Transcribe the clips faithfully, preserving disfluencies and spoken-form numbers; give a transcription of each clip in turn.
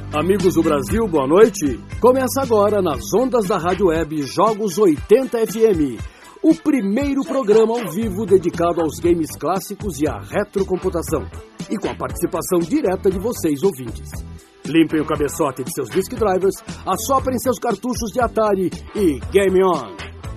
Amigos do Brasil, boa noite. Começa agora nas ondas da Rádio Web Jogos oitenta F M, o primeiro programa ao vivo dedicado aos games clássicos e à retrocomputação, e com a participação direta de vocês, ouvintes. Limpem o cabeçote de seus disk drivers, assoprem seus cartuchos de Atari e Game On!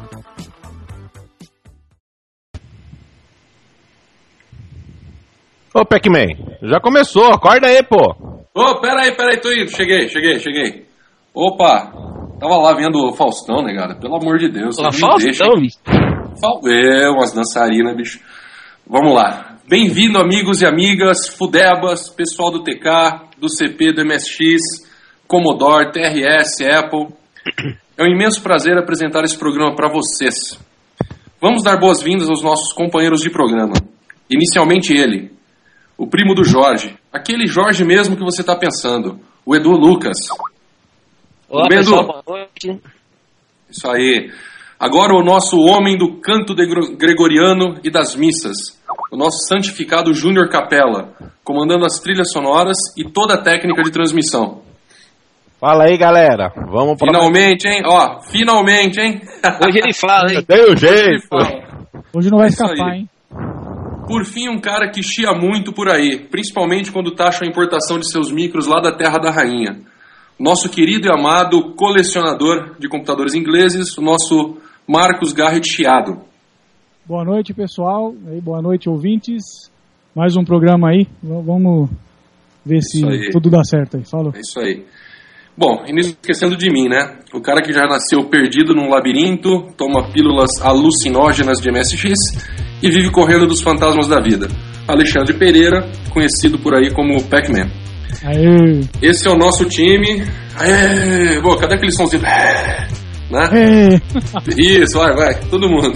Ô, Pac-Man, já começou, acorda aí, pô. Ô, oh, pera aí, pera aí, tô indo, cheguei, cheguei, cheguei. Opa, tava lá vendo o Faustão, né, cara, pelo amor de Deus. Fala, Faustão, bicho. É, umas dançarinas, bicho. Vamos lá. Bem-vindo, amigos e amigas, Fudebas, pessoal do T K, do C P, do M S X, Commodore, T R S, Apple. É um imenso prazer apresentar esse programa para vocês. Vamos dar boas-vindas aos nossos companheiros de programa. Inicialmente ele, o primo do Jorge, aquele Jorge mesmo que você está pensando, o Edu Lucas. Olá, Edu. pessoal, boa noite. Isso aí. Agora o nosso homem do canto de gregoriano e das missas, o nosso santificado Júnior Capella, comandando as trilhas sonoras e toda a técnica de transmissão. Fala aí, galera. Vamos pra... Finalmente, hein? Ó, finalmente, hein? Hoje ele fala, hein? Tem o jeito. Hoje não vai Isso escapar, aí. hein? Por fim, um cara que chia muito por aí, principalmente quando taxa a importação de seus micros lá da Terra da Rainha. Nosso querido e amado colecionador de computadores ingleses, o nosso Marcos Garrett Chiado. Boa noite, pessoal. Boa noite, ouvintes. Mais um programa aí. Vamos ver se tudo dá certo aí. Falou. É isso aí. Bom, e não esquecendo de mim, né? O cara que já nasceu perdido num labirinto, toma pílulas alucinógenas de M S X e vive correndo dos fantasmas da vida. Alexandre Pereira, conhecido por aí como Pac-Man. Aê. Esse é o nosso time. Aê. Bom, cadê aquele somzinho? Né? Aê. Isso, vai, vai, todo mundo.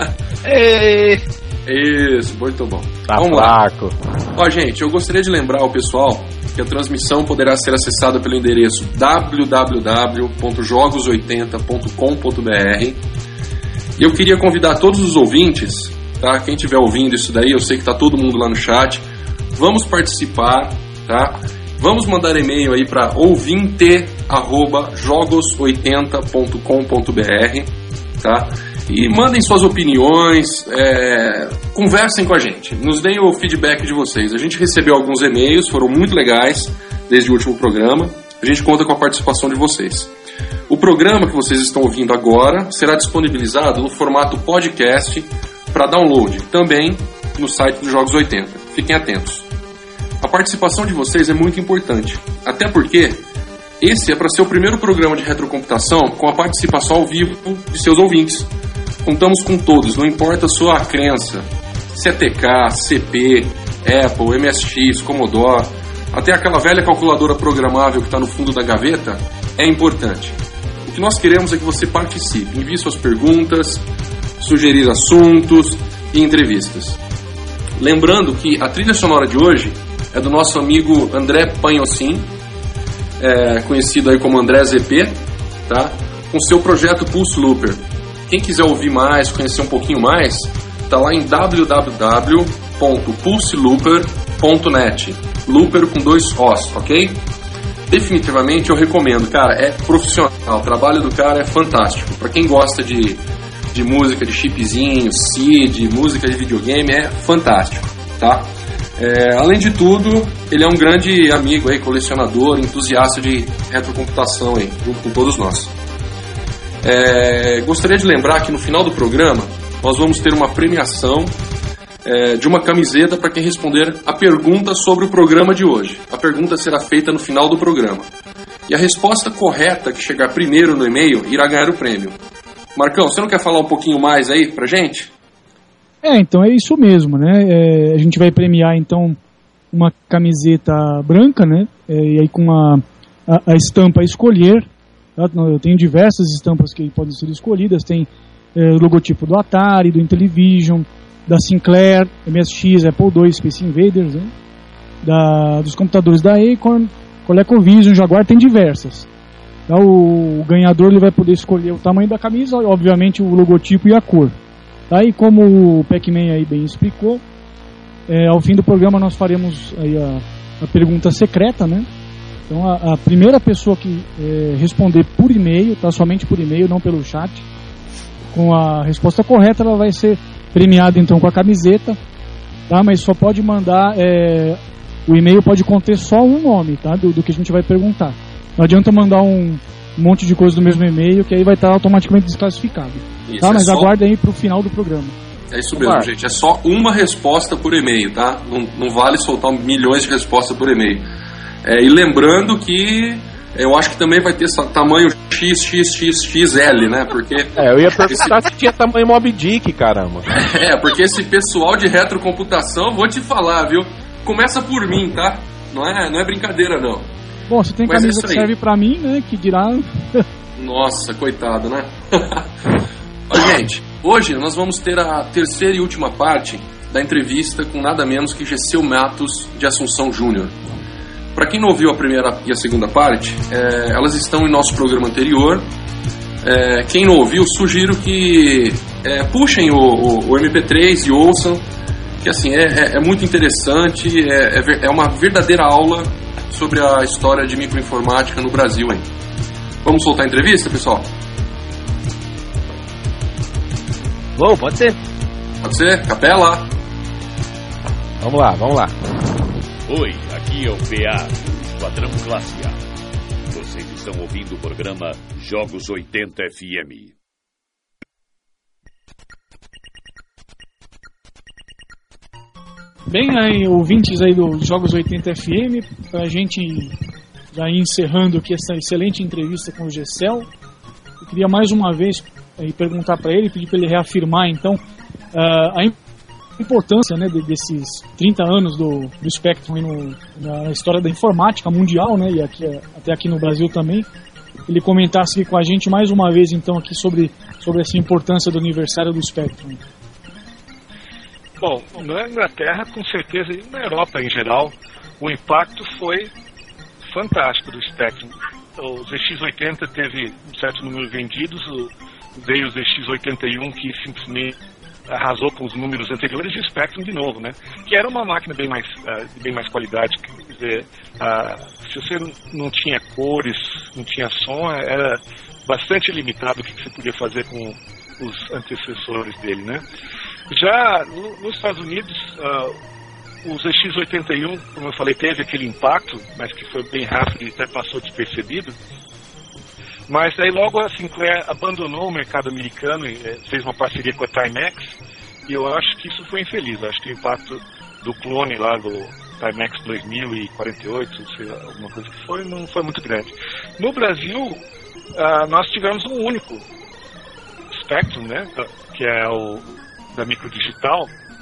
Ei. Isso, muito bom. Tá Vamos fraco. lá. Ó, gente, eu gostaria de lembrar ao pessoal que a transmissão poderá ser acessada pelo endereço w w w ponto jogos oitenta ponto com ponto b r. E eu queria convidar todos os ouvintes, tá? Quem estiver ouvindo isso daí, eu sei que tá todo mundo lá no chat. Vamos participar, tá? Vamos mandar e-mail aí para ouvinte arroba jogos oitenta ponto com ponto b r, tá? E mandem suas opiniões, é, conversem com a gente, nos deem o feedback de vocês. A gente recebeu alguns e-mails, foram muito legais desde o último programa. A gente conta com a participação de vocês. O programa que vocês estão ouvindo agora será disponibilizado no formato podcast para download, também no site dos Jogos oitenta. Fiquem atentos. A participação de vocês é muito importante, até porque esse é para ser o primeiro programa de retrocomputação com a participação ao vivo de seus ouvintes. Contamos com todos, não importa a sua crença, se é T K, C P, Apple, M S X, Commodore, até aquela velha calculadora programável que está no fundo da gaveta, é importante. O que nós queremos é que você participe, envie suas perguntas, sugerir assuntos e entrevistas. Lembrando que a trilha sonora de hoje é do nosso amigo André Panhocin, é, conhecido aí como André Z P, tá? Com seu projeto Pulse Looper. Quem quiser ouvir mais, conhecer um pouquinho mais, tá lá em w w w ponto pulse looper ponto net. Looper com dois Os, ok? Definitivamente eu recomendo, cara, é profissional, o trabalho do cara é fantástico. Para quem gosta de, de música, de chipzinho, C I D, música de videogame, é fantástico, tá? É, além de tudo, ele é um grande amigo aí, colecionador, entusiasta de retrocomputação aí, junto com todos nós. É, gostaria de lembrar que no final do programa nós vamos ter uma premiação é, de uma camiseta para quem responder a pergunta sobre o programa de hoje. A pergunta será feita no final do programa. E a resposta correta que chegar primeiro no e-mail irá ganhar o prêmio. Marcão, você não quer falar um pouquinho mais aí pra gente? É, então é isso mesmo, né? É, a gente vai premiar então uma camiseta branca, né? É, e aí com a, a, a estampa a escolher. Eu tenho diversas estampas que podem ser escolhidas. Tem é, o logotipo do Atari, do Intellivision, da Sinclair, M S X, Apple dois, Space Invaders, né? da, dos computadores da Acorn, ColecoVision, Jaguar, tem diversas. Então, o, o ganhador ele vai poder escolher o tamanho da camisa, obviamente o logotipo e a cor. Tá? E como o Pac-Man aí bem explicou, é, ao fim do programa nós faremos aí a, a pergunta secreta, né? Então a, a primeira pessoa que é, responder por e-mail, tá, somente por e-mail, não pelo chat, com a resposta correta, ela vai ser premiada então com a camiseta, tá? Mas só pode mandar, é, o e-mail pode conter só um nome, tá? Do, do que a gente vai perguntar. Não adianta mandar um monte de coisa do mesmo e-mail, que aí vai estar automaticamente desclassificado. Isso, tá? é Mas só... aguardem aí pro final do programa. É isso mesmo, gente. É só uma resposta por e-mail, tá? Não, não vale soltar milhões de respostas por e-mail. É, e lembrando que eu acho que também vai ter tamanho X X X X L, né? Porque... É, eu ia perguntar esse... se tinha tamanho Moby Dick, caramba. É, porque esse pessoal de retrocomputação, vou te falar, viu? Começa por mim, tá? Não é, não é brincadeira, não. Bom, você tem Mas camisa é que serve pra mim, né? Que dirá... Nossa, coitado, né? Ó, gente, hoje nós vamos ter a terceira e última parte da entrevista com nada menos que Gessel Matos de Assunção Júnior. Para quem não ouviu a primeira e a segunda parte, é, elas estão em nosso programa anterior. É, quem não ouviu, sugiro que é, puxem o, o, o M P três e ouçam, que assim, é, é, é muito interessante, é, é, é uma verdadeira aula sobre a história de microinformática no Brasil, hein? Vamos soltar a entrevista, pessoal? Bom, pode ser. Pode ser? Capela? Vamos lá, vamos lá. Oi, aqui é o P A, Esquadrão Classe A. Vocês estão ouvindo o programa Jogos oitenta F M. Bem, aí, ouvintes aí dos Jogos oitenta F M, pra gente já ir encerrando aqui essa excelente entrevista com o Gessel, eu queria mais uma vez aí, perguntar para ele, pedir para ele reafirmar então uh, a importância, né, desses trinta anos do, do Spectrum no, na história da informática mundial, né, e aqui, até aqui no Brasil também. Ele comentasse aqui com a gente mais uma vez então aqui sobre, sobre essa importância do aniversário do Spectrum. Bom, na Inglaterra, com certeza, e na Europa em geral, o impacto foi fantástico do Spectrum. O Z X oitenta teve um certo número de vendidos, veio o Z X oitenta e um que simplesmente arrasou com os números anteriores e o Spectrum de novo, né? Que era uma máquina bem mais, uh, de bem mais qualidade. Quer dizer, uh, se você não tinha cores, não tinha som, era bastante limitado o que você podia fazer com os antecessores dele, né? Já no, nos Estados Unidos, uh, o Z X oitenta e um, como eu falei, teve aquele impacto, mas que foi bem rápido e até passou despercebido. Mas aí logo a Sinclair abandonou o mercado americano e eh, fez uma parceria com a Timex, e eu acho que isso foi infeliz. Eu acho que o impacto do clone lá do Timex dois mil e quarenta e oito, sei lá, alguma coisa que foi, não foi muito grande. No Brasil, uh, nós tivemos um único Spectrum, né, que é o da Microdigital,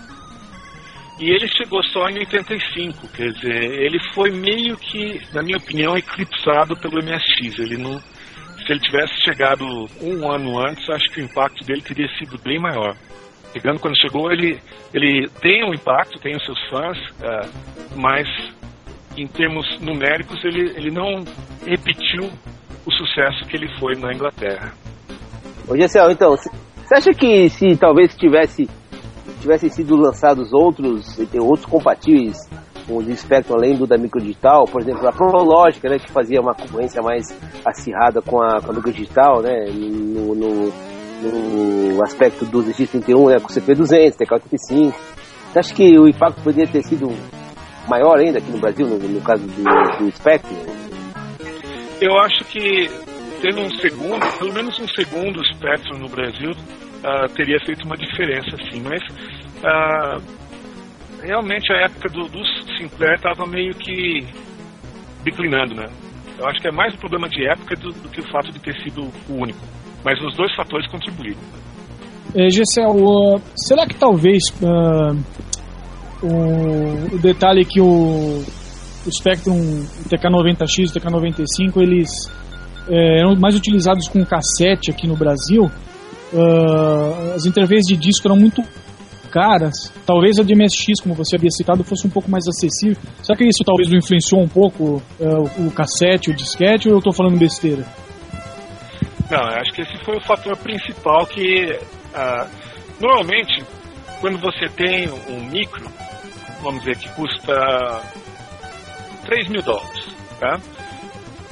e ele chegou só em oitenta e cinco, quer dizer, ele foi meio que, na minha opinião, eclipsado pelo M S X. Ele não, se ele tivesse chegado um ano antes, acho que o impacto dele teria sido bem maior. Chegando quando chegou, ele, ele tem um impacto, tem os seus fãs, uh, mas em termos numéricos ele, ele não repetiu o sucesso que ele foi na Inglaterra. Ô Gessel, então, você acha que se talvez tivesse tivessem sido lançados outros, outros compatíveis com o Spectrum além do da Microdigital, por exemplo, a Prológica, né, que fazia uma concorrência mais acirrada com a, com a Microdigital, né, no, no, no aspecto do Z X trinta e um, né, com o C P duzentos, T K oitenta e cinco, você acha que o impacto poderia ter sido maior ainda aqui no Brasil, no, no caso do, do Spectrum? Eu acho que tendo um segundo, pelo menos um segundo Spectrum no Brasil, uh, teria feito uma diferença, sim, mas uh, realmente a época do, do Sinclair estava meio que declinando, né? Eu acho que é mais um problema de época do, do que o fato de ter sido o único, mas os dois fatores contribuíram. É, Gessel, uh, será que talvez uh, o, o detalhe que o, o Spectrum, o T K noventa X e o T K noventa e cinco, eles é, eram mais utilizados com cassete aqui no Brasil, uh, as interfaces de disco eram muito caras, talvez a de M S X, como você havia citado, fosse um pouco mais acessível. Será que isso talvez não influenciou um pouco uh, o, o cassete, o disquete, ou eu estou falando besteira? Não, eu acho que esse foi o fator principal que, uh, normalmente, quando você tem um micro, vamos dizer, que custa três mil dólares, tá?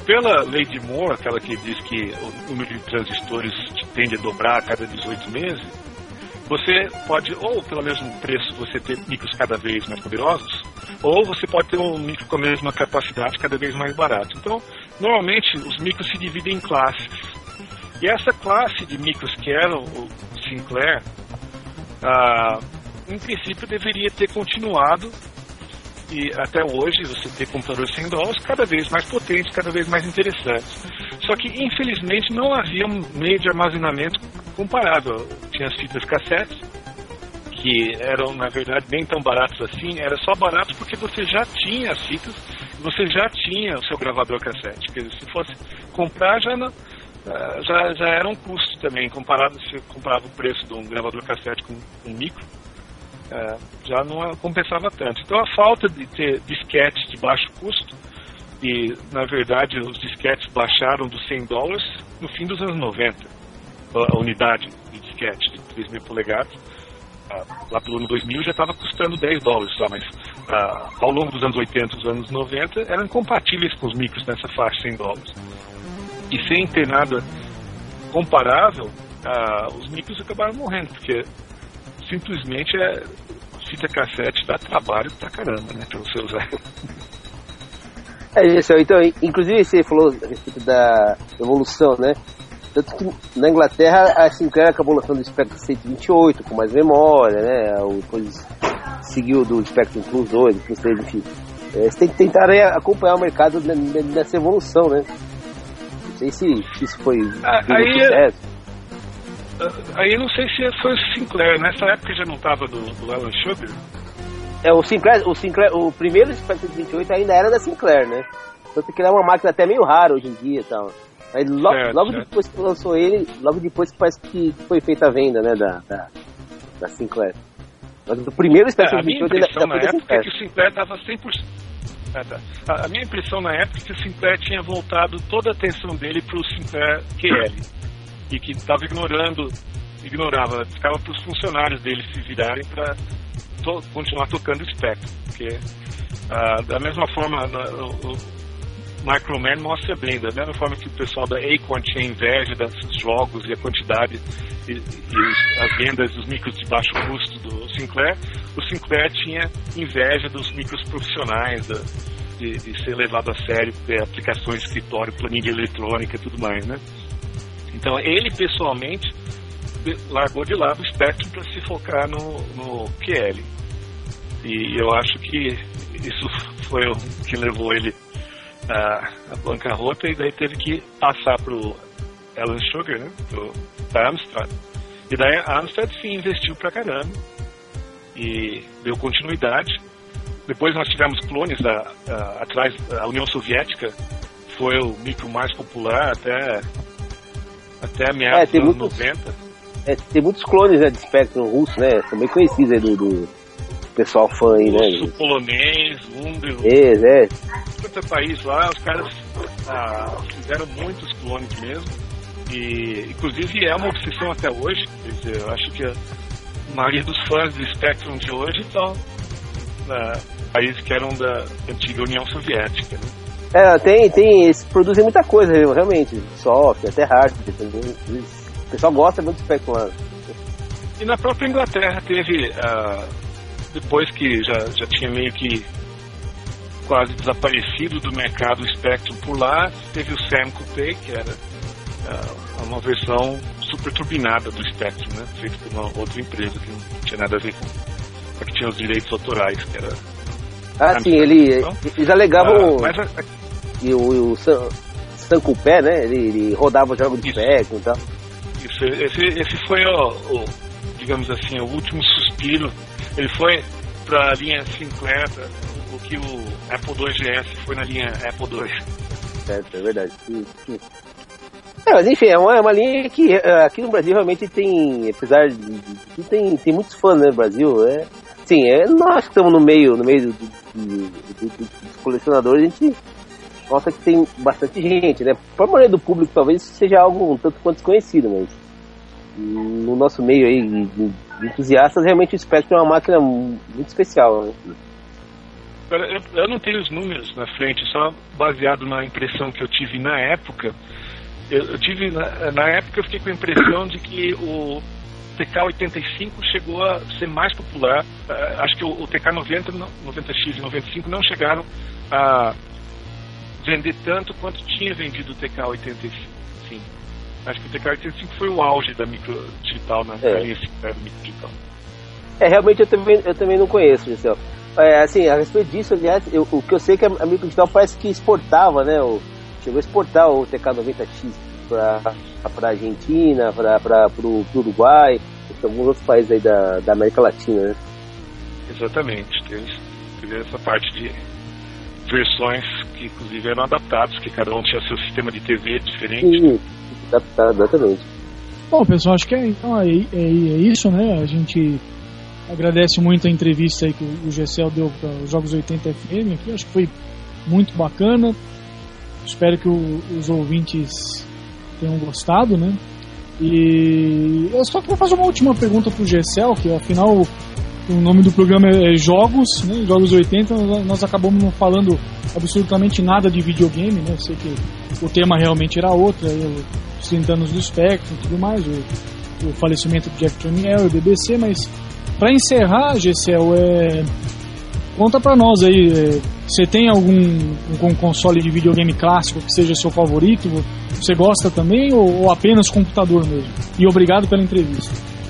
pela lei de Moore, aquela que diz que o número de transistores tende a dobrar a cada dezoito meses, você pode, ou pelo mesmo preço, você ter micros cada vez mais poderosos, ou você pode ter um micro com a mesma capacidade cada vez mais barato. Então, normalmente, os micros se dividem em classes. E essa classe de micros que eram o Sinclair, ah, em princípio, deveria ter continuado. E até hoje você tem computadores cem dólares cada vez mais potentes, cada vez mais interessantes. Só que, infelizmente, não havia um meio de armazenamento comparável. Tinha as fitas cassete, que eram, na verdade, nem tão baratos assim. Era só barato porque você já tinha as fitas, você já tinha o seu gravador cassete. Quer dizer, se fosse comprar, já, não, já, já era um custo também. Comparado, se comprava o preço de um gravador cassete com um micro, É, já não compensava tanto. Então a falta de ter disquetes de baixo custo, e na verdade os disquetes baixaram dos cem dólares no fim dos anos noventa, a unidade de disquete de três mil polegadas, lá pelo ano dois mil já estava custando dez dólares só, mas ah, ao longo dos anos oitenta e dos anos noventa eram compatíveis com os micros nessa faixa de cem dólares. E sem ter nada comparável, ah, os micros acabaram morrendo, porque simplesmente é fita cassete dá trabalho pra caramba, né, pra você usar. É isso, então, inclusive você falou a respeito da evolução, né? Tanto que na Inglaterra a Sinclair acabou lançando o Spectrum cento e vinte e oito com mais memória, né? Depois seguiu do Spectrum Plus dois, Plus três, enfim. É, você tem que tentar aí, acompanhar o mercado nessa evolução, né? Não sei se, se isso foi ah, aí sucesso. Aí eu não sei se foi o Sinclair, nessa época já não estava do, do Alan Sugar. É, o Sinclair, o Sinclair, o primeiro Spectrum vinte e oito ainda era da Sinclair, né? Tanto que ele é uma máquina até meio rara hoje em dia e tal. Aí logo, certo, logo certo. depois que lançou ele, logo depois que parece que foi feita a venda, né, da, da, da Sinclair. Mas o primeiro Spectrum é, vinte e oito ainda, ainda foi da Sinclair. Que o Sinclair dava cem por cento. Ah, tá. A minha impressão na época é que o Sinclair tinha voltado toda a atenção dele para o Sinclair Q L. E que estava ignorando, ignorava, ficava para os funcionários dele se virarem para to, continuar tocando o Spectrum. Porque, ah, da mesma forma, no, o, o Microman mostra bem, da mesma forma que o pessoal da Acorn tinha inveja dos jogos e a quantidade e, e as vendas dos micros de baixo custo do Sinclair, o Sinclair tinha inveja dos micros profissionais, da, de, de ser levado a sério, ter aplicações de escritório, planilha eletrônica e tudo mais, né? Então ele pessoalmente largou de lado o Spectrum para se focar no, no Q L. E eu acho que isso foi o que levou ele à, à bancarrota, e daí teve que passar para o Alan Sugar, né, pro, da Amstrad. E daí a Amstrad sim investiu pra caramba e deu continuidade. Depois nós tivemos clones da, a, atrás, a União Soviética foi o micro mais popular até até meados é, dos anos muitos, noventa. É, tem muitos clones, né, de Spectrum russo, né? São bem conhecidos aí do, do pessoal fã aí, né? Russo, polonês, húngaro. É, é. Todo país lá, os caras ah, fizeram muitos clones mesmo. E, inclusive, é uma obsessão até hoje. Quer dizer, eu acho que a maioria dos fãs do Spectrum de hoje estão na países que eram da antiga União Soviética, né? É, tem, tem, eles produzem muita coisa, realmente, software, até hardware, o pessoal gosta muito do Spectrum lá. E na própria Inglaterra teve, uh, depois que já, já tinha meio que quase desaparecido do mercado o Spectrum por lá, teve o Sam Coupé, que era uh, uma versão super turbinada do Spectrum, né, feito por uma outra empresa que não tinha nada a ver com a que tinha os direitos autorais, que era... Ah, sim, ele, eles alegavam... Uh, mas a, E o, o Sam Coupé, né? Ele, ele rodava o jogo de Spectrum e tal. Isso, esse, esse foi o, o, digamos assim, o último suspiro. Ele foi para a linha Sinclair, pra, o que o Apple dois G S foi na linha Apple dois. Certo, é verdade. É, mas enfim, é uma, é uma linha que aqui no Brasil realmente tem, apesar de, de tem, tem muitos fãs, né, no Brasil. É, sim, é, nós que estamos no meio, no meio do, do, do, do, dos colecionadores, a gente nota que tem bastante gente, né? Para a maioria do público talvez seja algo um tanto quanto desconhecido, mas no nosso meio aí de, de entusiastas, realmente o Spectrum é uma máquina muito especial, né? Eu, eu não tenho os números na frente, só baseado na impressão que eu tive na época. Eu, eu tive, na, na época eu fiquei com a impressão de que o T K oitenta e cinco chegou a ser mais popular. Uh, acho que o, o T K noventa, noventa X e noventa e cinco não chegaram a vender tanto quanto tinha vendido o T K oitenta e cinco. Acho que o T K oitenta e cinco foi o auge da micro digital, na é. linha da micro digital. É, realmente eu também, eu também não conheço, Gisele. É, assim, a respeito disso, aliás, eu, o que eu sei é que a micro digital parece que exportava, né? O, chegou a exportar o T K noventa X para a Argentina, para o Uruguai, para alguns outros países aí da, da América Latina, né? Exatamente, teve, teve essa parte de versões que inclusive eram adaptadas, que cada um tinha seu sistema de T V diferente. Sim, adaptado, exatamente. Bom, pessoal, acho que é, então, é, é, é isso, né? A gente agradece muito a entrevista aí que o Gessel deu para os Jogos oitenta F M aqui, acho que foi muito bacana. Espero que o, os ouvintes tenham gostado, né? E eu só queria fazer uma última pergunta pro Gessel, que afinal o nome do programa é Jogos, né? Jogos oitenta, nós acabamos não falando absolutamente nada de videogame, né? Eu sei que o tema realmente era outro, os trinta anos do Spectrum e tudo mais, o, o falecimento do Jeff Tramiel e o B B C, mas para encerrar, Gessel, é... conta pra nós aí, é... você tem algum um console de videogame clássico que seja seu favorito? Você gosta também ou, ou apenas computador mesmo? E obrigado pela entrevista.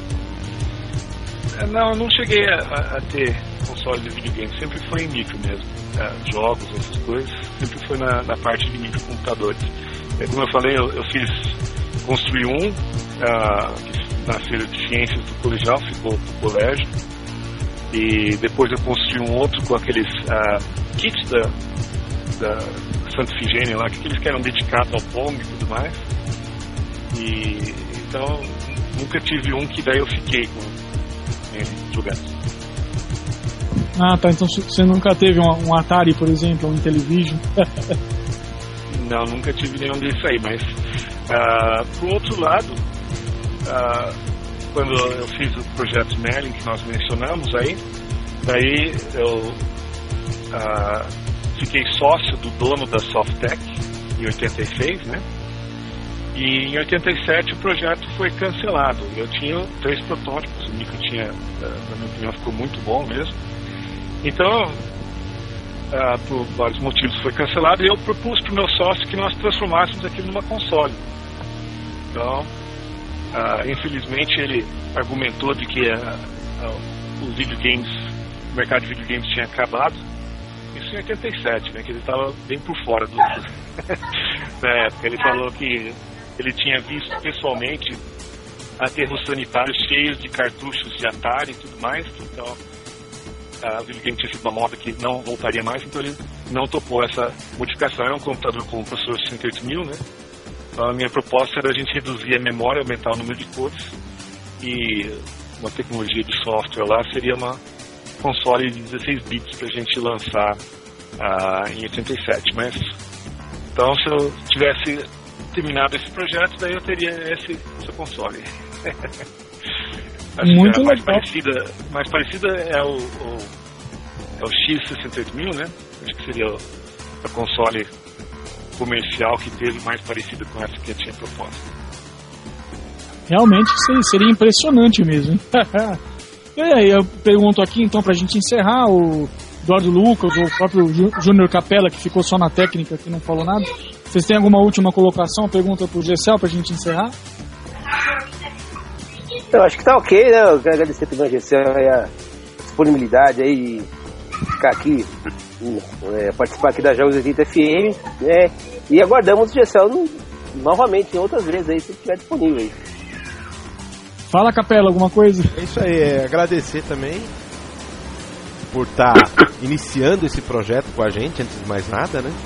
Não, eu não cheguei a, a ter console de videogame, sempre foi em micro mesmo. É, jogos, essas coisas, sempre foi na, na parte de microcomputadores. É, como eu falei, eu, eu fiz, construí um uh, na feira de ciências do colegial, ficou no colégio. E depois eu construí um outro com aqueles uh, kits da, da Santa Ifigênia lá, que eles que eram dedicados ao Pong e tudo mais. E então nunca tive um que daí eu fiquei com ele jogando. Ah, tá. Então você nunca teve um, um Atari, por exemplo, um Intellivision? Não, nunca tive nenhum desses aí, mas uh, pro outro lado, uh, quando eu fiz o projeto Merlin, que nós mencionamos aí, daí eu uh, fiquei sócio do dono da Softtech em oitenta e seis, né? E em oitenta e sete o projeto foi cancelado. Eu tinha três protótipos, o micro tinha, na minha opinião, ficou muito bom mesmo. Então, uh, por vários motivos foi cancelado e eu propus para o meu sócio que nós transformássemos aquilo numa console. Então, uh, infelizmente ele argumentou de que uh, uh, os videogames, o mercado de videogames tinha acabado. Isso em oitenta e sete, né, que ele estava bem por fora do... Na época ele falou que ele tinha visto pessoalmente aterros sanitários cheios de cartuchos de Atari e tudo mais, então a videogame tinha sido uma moda que não voltaria mais, então ele não topou essa modificação. É um computador com um processador sessenta e oito mil, né? Então a minha proposta era a gente reduzir a memória, aumentar o número de cores, e uma tecnologia de software lá seria uma console de dezesseis bits para a gente lançar uh, em oitenta e sete. Mas então se eu tivesse terminado esse projeto, daí eu teria esse, esse console. Acho Muito que a mais legal. parecida, mais parecida é o, o, é o X sessenta e oito mil, né? Acho que seria o, a console comercial que teve mais parecida com essa que eu tinha proposta. Realmente seria impressionante mesmo, hein? E aí, eu pergunto aqui então pra gente encerrar, o Eduardo Lucas, o próprio Júnior Capella, que ficou só na técnica, que não falou nada. Vocês têm alguma última colocação, pergunta pro Gessel pra gente encerrar? Eu acho que tá ok, né? Eu quero agradecer também a Gessel a disponibilidade aí de ficar aqui, é, participar aqui da Jogos oitenta F M, né? E aguardamos o Gessel no, novamente em outras vezes aí, se estiver disponível aí. Fala, Capella, alguma coisa? É isso aí, é agradecer também por estar tá iniciando esse projeto com a gente, antes de mais nada, né?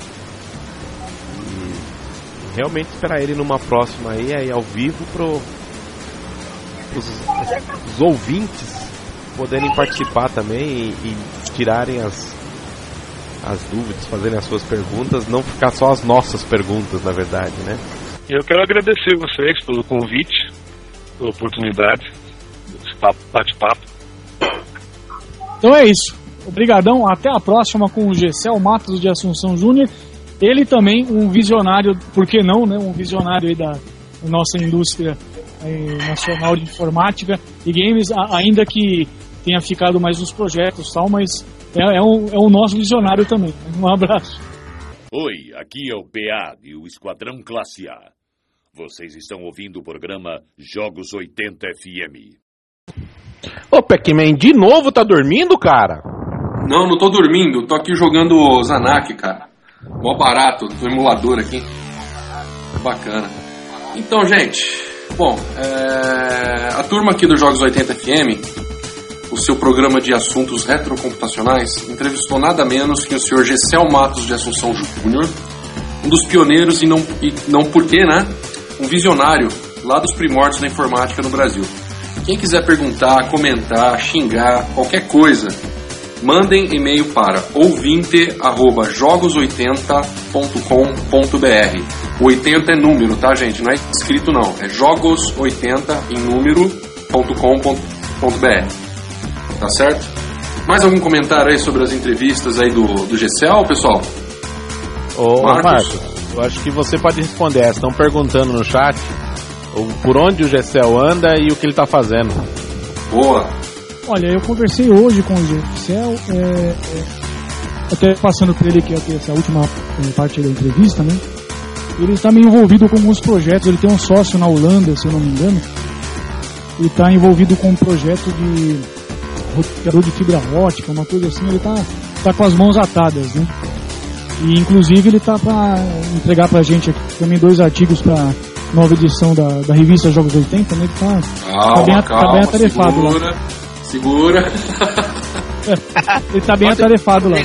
E realmente esperar ele numa próxima aí, aí ao vivo, pro os, os ouvintes poderem participar também e, e tirarem as, as dúvidas, fazerem as suas perguntas, não ficar só as nossas perguntas, na verdade, né? Eu quero agradecer vocês pelo convite, pela oportunidade, desse bate-papo. Então é isso. Obrigadão, até a próxima com o Gessel Matos de Assunção Júnior. Ele também, um visionário, por que não, né? Um visionário aí da nossa indústria aí, nacional de informática e games, a, ainda que tenha ficado mais nos projetos e tal, mas é, é, um, é um nosso visionário também. Um abraço. Oi, aqui é o P A e o Esquadrão Classe A. Vocês estão ouvindo o programa Jogos oitenta F M. Ô, Pac-Man, de novo tá dormindo, cara? Não, não tô dormindo. Tô aqui jogando Zanak, cara. Mó barato, do emulador aqui. Bacana. Então, gente, bom, é... a turma aqui do Jogos oitenta F M, o seu programa de assuntos retrocomputacionais, entrevistou nada menos que o senhor Gessel Matos de Assunção Júnior, um dos pioneiros e não, e não por quê, né? Um visionário lá dos primórdios da informática no Brasil. Quem quiser perguntar, comentar, xingar, qualquer coisa, mandem e-mail para ouvinte arroba jogos oitenta ponto com ponto b r. O oitenta é número, tá, gente? Não é escrito, não. É jogos oitenta em número ponto com ponto b r. Tá certo? Mais algum comentário aí sobre as entrevistas aí do, do Gessel, pessoal? Ô, Marcos? Marcos, eu acho que você pode responder essa. Estão perguntando no chat por onde o Gessel anda e o que ele tá fazendo. Boa! Olha, eu conversei hoje com o Gessel, é, é, até passando por ele que é essa última parte da entrevista, né? Ele está meio envolvido com alguns projetos, ele tem um sócio na Holanda, se eu não me engano. Ele está envolvido com um projeto de roteador de fibra ótica, uma coisa assim, ele está tá com as mãos atadas, né? E inclusive ele está para entregar pra gente aqui também dois artigos para nova edição da, da revista Jogos oitenta, né? Ele tá, calma, tá bem, calma, tá bem atarefado segura, lá. Segura. Ele tá bem Pode atarefado lá.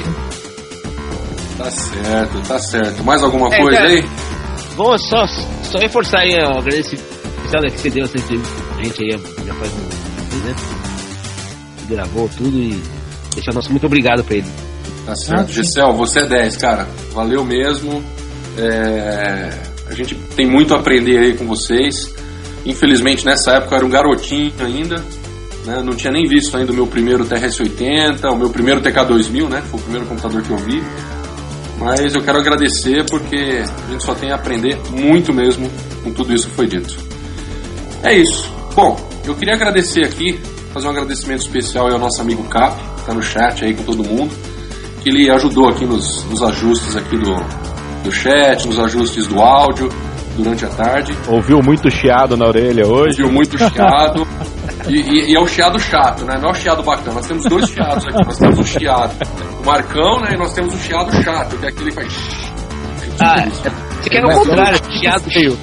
Tá certo, tá certo. Mais alguma é, coisa cara, aí? Vou só, só reforçar aí, ó, agradecer que você deu essa entrevista pra gente aí, já faz um né? Gravou tudo e deixar nosso muito obrigado pra ele. Tá certo. Ah, Gessel, você é dez, cara. Valeu mesmo. É... A gente tem muito a aprender aí com vocês. Infelizmente, nessa época eu era um garotinho ainda, né? Não tinha nem visto ainda o meu primeiro T R S oitenta, o meu primeiro T K dois mil, né? Foi o primeiro computador que eu vi. Mas eu quero agradecer porque a gente só tem a aprender muito mesmo com tudo isso que foi dito. É isso. Bom, eu queria agradecer aqui, fazer um agradecimento especial ao nosso amigo Cap, que está no chat aí com todo mundo, que ele ajudou aqui nos, nos ajustes aqui do, do chat, nos ajustes do áudio durante a tarde. Ouviu muito chiado na orelha hoje? Ouviu muito chiado. E, e, e é o chiado chato, né? Não é o chiado bacana. Nós temos dois chiados aqui. Nós temos o chiado, o Marcão, né? E nós temos o chiado chato, que é aquele que faz... Ah, você quer o contrário, chiado feio.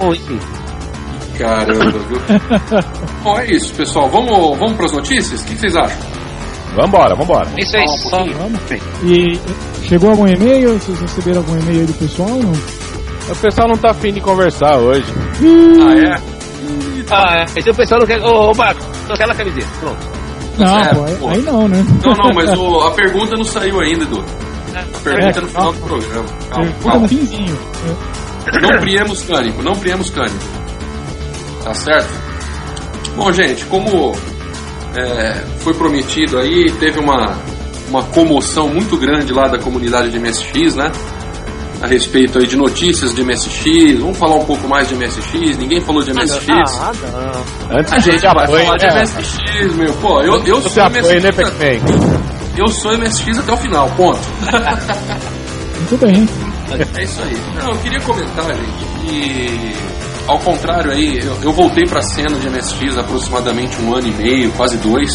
Caramba, viu? Bom, é isso, pessoal. Vamos, vamos para as notícias? O que vocês acham? Vambora, vambora. Isso aí, só. E chegou algum e-mail? Vocês receberam algum e-mail aí do pessoal ou não? O pessoal não tá afim de conversar hoje. Ah, é? Ah, esse o pessoal não quer. Ô, ô Marco, não quer a camiseta. Pronto. Não, é, pô, aí, aí não, né? Não, não, mas o, a pergunta não saiu ainda, Edu. A pergunta é no final do programa. Calma, calma. No finzinho. Não priemos cânico, não priemos cânico. Tá certo? Bom, gente, como é, foi prometido aí, teve uma, uma comoção muito grande lá da comunidade de M S X, né? A respeito aí de notícias de M S X. Vamos falar um pouco mais de M S X. Ninguém falou de M S X. Ah, não. Antes a gente vai apoio, falar de é. M S X, meu. Pô, eu, eu sou M S X. Né, até, eu sou M S X até o final, ponto. Muito bem. É isso aí. Não, eu queria comentar, gente, que ao contrário aí, eu, eu voltei pra cena de M S X há aproximadamente um ano e meio, quase dois.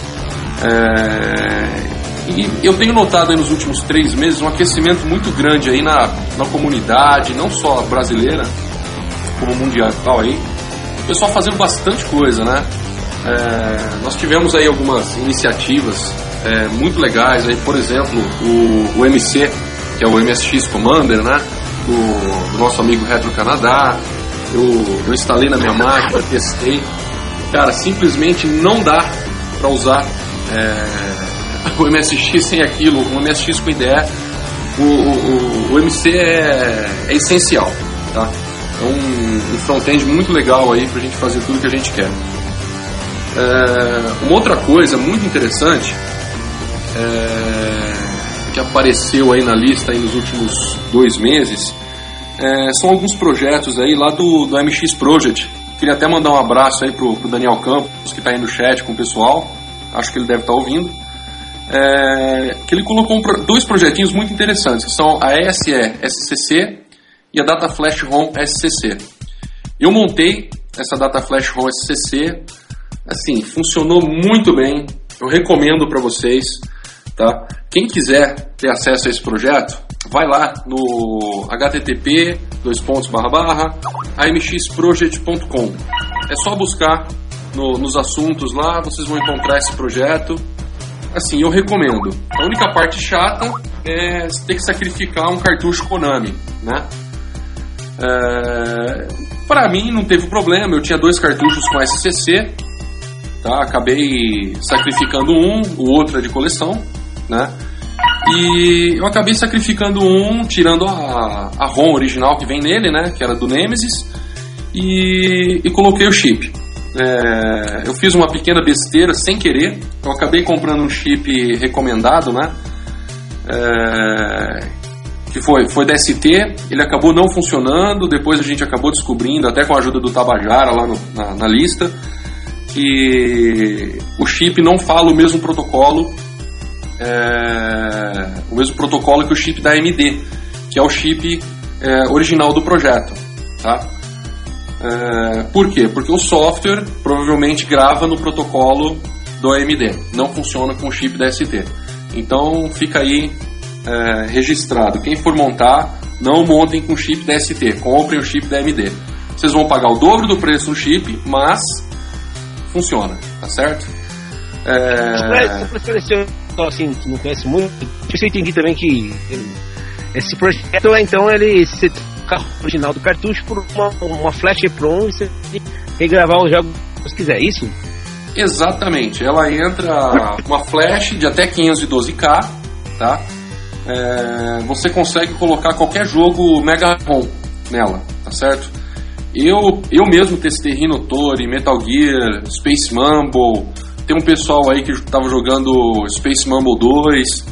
É... E eu tenho notado aí nos últimos três meses um aquecimento muito grande aí na, na comunidade, não só brasileira, como mundial aí. O pessoal fazendo bastante coisa, né? É, nós tivemos aí algumas iniciativas é, muito legais, aí, por exemplo, o, o M C, que é o M S X Commander, né? Do, do nosso amigo Retro Canadá. Eu, eu instalei na minha máquina, testei. Cara, simplesmente não dá para usar é, o M S X sem aquilo, o M S X com I D E. O, o, o M C é, é essencial, tá? É um, um front-end muito legal aí pra gente fazer tudo que a gente quer. É, uma outra coisa muito interessante é, que apareceu aí na lista aí nos últimos dois meses, é, são alguns projetos aí lá do, do M X Project. Queria até mandar um abraço aí pro, pro Daniel Campos, que está aí no chat com o pessoal, acho que ele deve estar tá ouvindo, é, que ele colocou um, dois projetinhos muito interessantes, que são a E S E S C C e a Data Flash ROM S C C. Eu montei essa Data Flash ROM S C C, assim, funcionou muito bem, eu recomendo para vocês, tá? Quem quiser ter acesso a esse projeto, vai lá no h t t p dois pontos barra barra a m x project ponto com. É só buscar no, nos assuntos lá, vocês vão encontrar esse projeto. Assim, eu recomendo. A única parte chata é ter que sacrificar um cartucho Konami, né? É, para mim não teve problema, eu tinha dois cartuchos com S C C, tá? Acabei sacrificando um, o outro é de coleção, né? E eu acabei sacrificando um, tirando a, a ROM original que vem nele, né? Que era do Nemesis, e, e coloquei o chip. É, eu fiz uma pequena besteira sem querer, eu acabei comprando um chip recomendado, né? É, que foi, foi da S T, ele acabou não funcionando, depois a gente acabou descobrindo, até com a ajuda do Tabajara lá no, na, na lista, que o chip não fala o mesmo protocolo, é, o mesmo protocolo que o chip da A M D, que é o chip é, original do projeto, tá? É, por quê? Porque o software provavelmente grava no protocolo do A M D, não funciona com o chip da S T. Então fica aí é, registrado. Quem for montar, não montem com o chip da S T, comprem o chip da A M D. Vocês vão pagar o dobro do preço no chip, mas funciona, tá certo? É... Só assim, que não conhece muito, eu entendi também que esse projeto, então, ele se troca o original do cartucho por uma, uma flash ROM e você regravar os jogos se quiser, é isso? Exatamente, ela entra uma flash de até quinhentos e doze K, tá? É, você consegue colocar qualquer jogo Mega ROM nela, tá certo? Eu, eu mesmo testei Rhinotori, Metal Gear, Space Mumble. Tem um pessoal aí que estava jogando Space Mumble dois.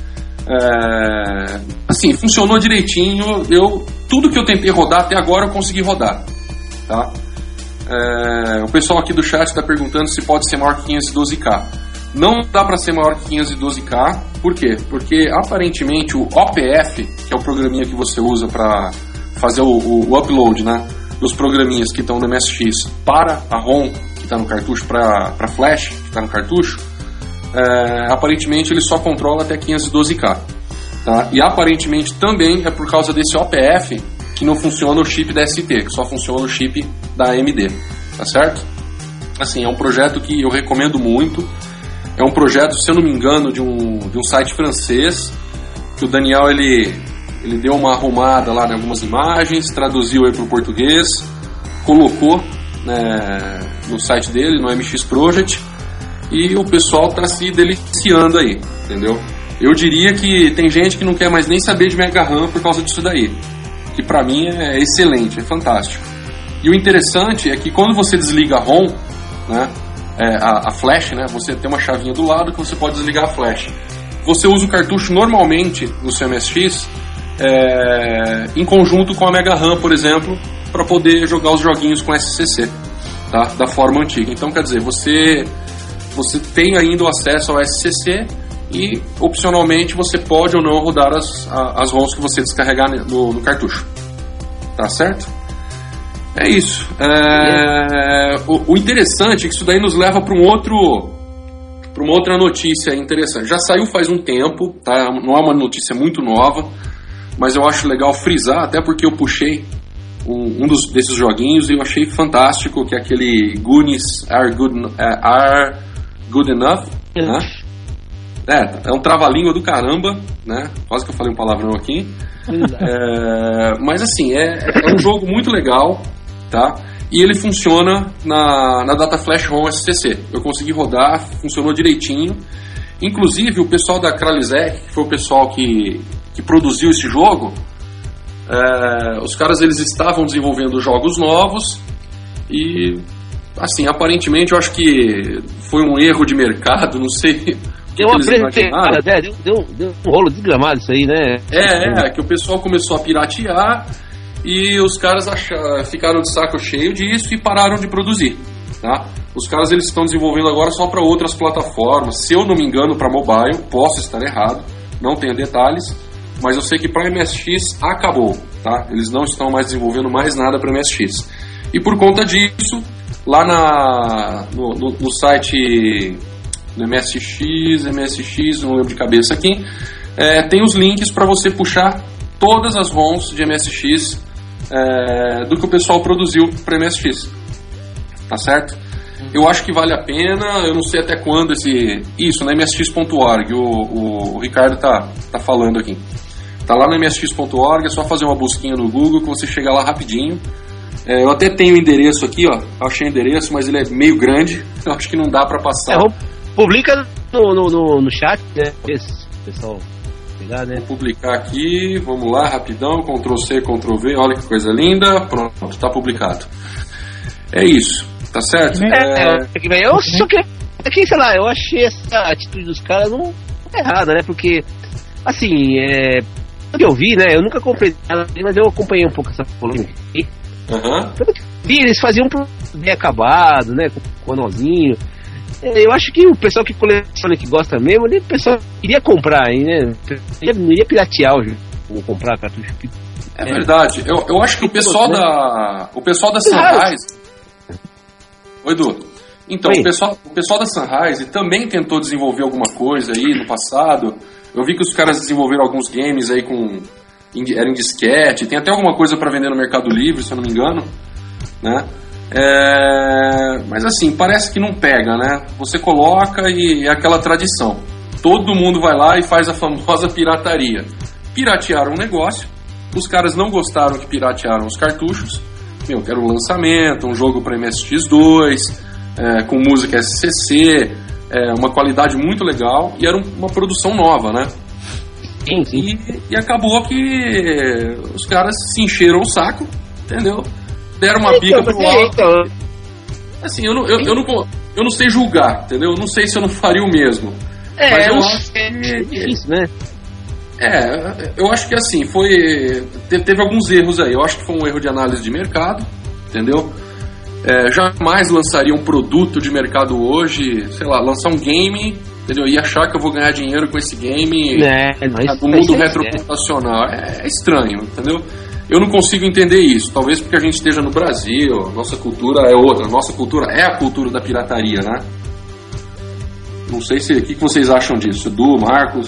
É, assim, funcionou direitinho. Eu, tudo que eu tentei rodar até agora eu consegui rodar, tá? É, o pessoal aqui do chat está perguntando se pode ser maior que quinhentos e doze K. Não dá para ser maior que quinhentos e doze K. Por quê? Porque aparentemente o O P F, que é o programinha que você usa para fazer o, o, o upload, né, dos programinhas que estão no M S X para a ROM que está no cartucho, para a flash que está no cartucho, é, aparentemente ele só controla até quinhentos e doze K, tá? E aparentemente também é por causa desse O P F que não funciona o chip da S T, que só funciona o chip da A M D, tá certo? Assim, é um projeto que eu recomendo muito. É um projeto, se eu não me engano, de um, de um site francês, que o Daniel ele, ele deu uma arrumada lá em algumas imagens, traduziu aí para o português, colocou, né, no site dele, no M X Project, e o pessoal está se deliciando aí, entendeu? Eu diria que tem gente que não quer mais nem saber de Mega RAM por causa disso daí, que para mim é excelente, é fantástico. E o interessante é que quando você desliga a ROM, né, é, a, a flash, né, você tem uma chavinha do lado que você pode desligar a flash. Você usa o cartucho normalmente no seu M S X é, em conjunto com a Mega RAM, por exemplo, para poder jogar os joguinhos com S C C, tá? Da forma antiga. Então, quer dizer, você, você tem ainda o acesso ao S C C e, opcionalmente, você pode ou não rodar as, as ROMs que você descarregar no, no cartucho. Tá certo? É isso. É, o, o interessante é que isso daí nos leva para um outro, para uma outra notícia interessante. Já saiu faz um tempo, tá? Não é uma notícia muito nova, mas eu acho legal frisar, até porque eu puxei um, um dos, desses joguinhos e eu achei fantástico, que é aquele Goonies Are Good, are good Enough, né? É, é um trava-língua do caramba, né? Quase que eu falei um palavrão aqui. É, mas assim, é, é um jogo muito legal, tá? E ele funciona na, na Data Flash ROM S C C. Eu consegui rodar, funcionou direitinho. Inclusive o pessoal da Kralizek, que foi o pessoal que, que produziu esse jogo, é, os caras eles estavam desenvolvendo jogos novos e, assim, aparentemente eu acho que foi um erro de mercado, não sei Deu uma presepada, né? deu, deu, deu um rolo desgramado isso aí, né? É, é, que o pessoal começou a piratear e os caras acharam, ficaram de saco cheio disso e pararam de produzir, tá? Os caras eles estão desenvolvendo agora só para outras plataformas, se eu não me engano para mobile, posso estar errado, não tenho detalhes, mas eu sei que para M S X acabou, tá? Eles não estão mais desenvolvendo mais nada para M S X. E por conta disso, lá na, no, no, no site do M S X, M S X, não lembro de cabeça aqui, é, tem os links para você puxar todas as ROMs de M S X é, do que o pessoal produziu para M S X. Tá certo? Eu acho que vale a pena, eu não sei até quando esse... Isso, na M S X ponto org, o, o Ricardo tá, tá falando aqui. Tá lá na M S X ponto org, é só fazer uma busquinha no Google que você chega lá rapidinho. É, eu até tenho o endereço aqui, ó. Eu achei o endereço, mas ele é meio grande. Eu acho que não dá pra passar. É, publica no, no, no, no chat, né? Esse pessoal pegar, né? Vou publicar aqui, vamos lá, rapidão. control C, control V, olha que coisa linda. Pronto, tá publicado. É isso, tá certo? É, é... eu só que, que, sei lá, eu achei essa atitude dos caras não errada, né? Porque, assim, é... que eu vi, né? Eu nunca comprei nada, mas eu acompanhei um pouco essa polêmica aqui. Uhum. Eles faziam um bem acabado, né? Com o anelzinho. Eu acho que o pessoal que coleciona, que gosta mesmo, o pessoal iria comprar, hein, né? Não iria piratear o jogo, ou comprar cartucho. É verdade. Eu, eu acho que o pessoal da. O pessoal da Sunrise. Oi, Edu. Então, o pessoal, o pessoal da Sunrise também tentou desenvolver alguma coisa aí no passado. Eu vi que os caras desenvolveram alguns games aí com. Era em disquete, tem até alguma coisa para vender no Mercado Livre, se eu não me engano, né? É... Mas assim, parece que não pega, né? Você coloca e é aquela tradição. Todo mundo vai lá e faz a famosa pirataria. Piratearam o negócio, os caras não gostaram que piratearam os cartuchos. Meu, quero um lançamento, um jogo para M S X dois, é, com música S C C, é, uma qualidade muito legal, e era uma produção nova, né? Sim, sim. E, e acabou que os caras se encheram o saco, entendeu? Deram uma bica então, pro alto. Então. Assim, eu não, eu, eu, não, eu não sei julgar, entendeu? Eu não sei se eu não faria o mesmo. É, mas eu é, acho que, é difícil, né? É, eu acho que assim, foi. Teve, teve alguns erros aí. Eu acho que foi um erro de análise de mercado, entendeu? É, jamais lançaria um produto de mercado hoje, sei lá, lançar um game, entendeu? E achar que eu vou ganhar dinheiro com esse game é, no mundo retrocomputacional. É, é estranho, entendeu? Eu não consigo entender isso. Talvez porque a gente esteja no Brasil, nossa cultura é outra. Nossa cultura é a cultura da pirataria, né? Não sei se. O que vocês acham disso? Edu, Marcos?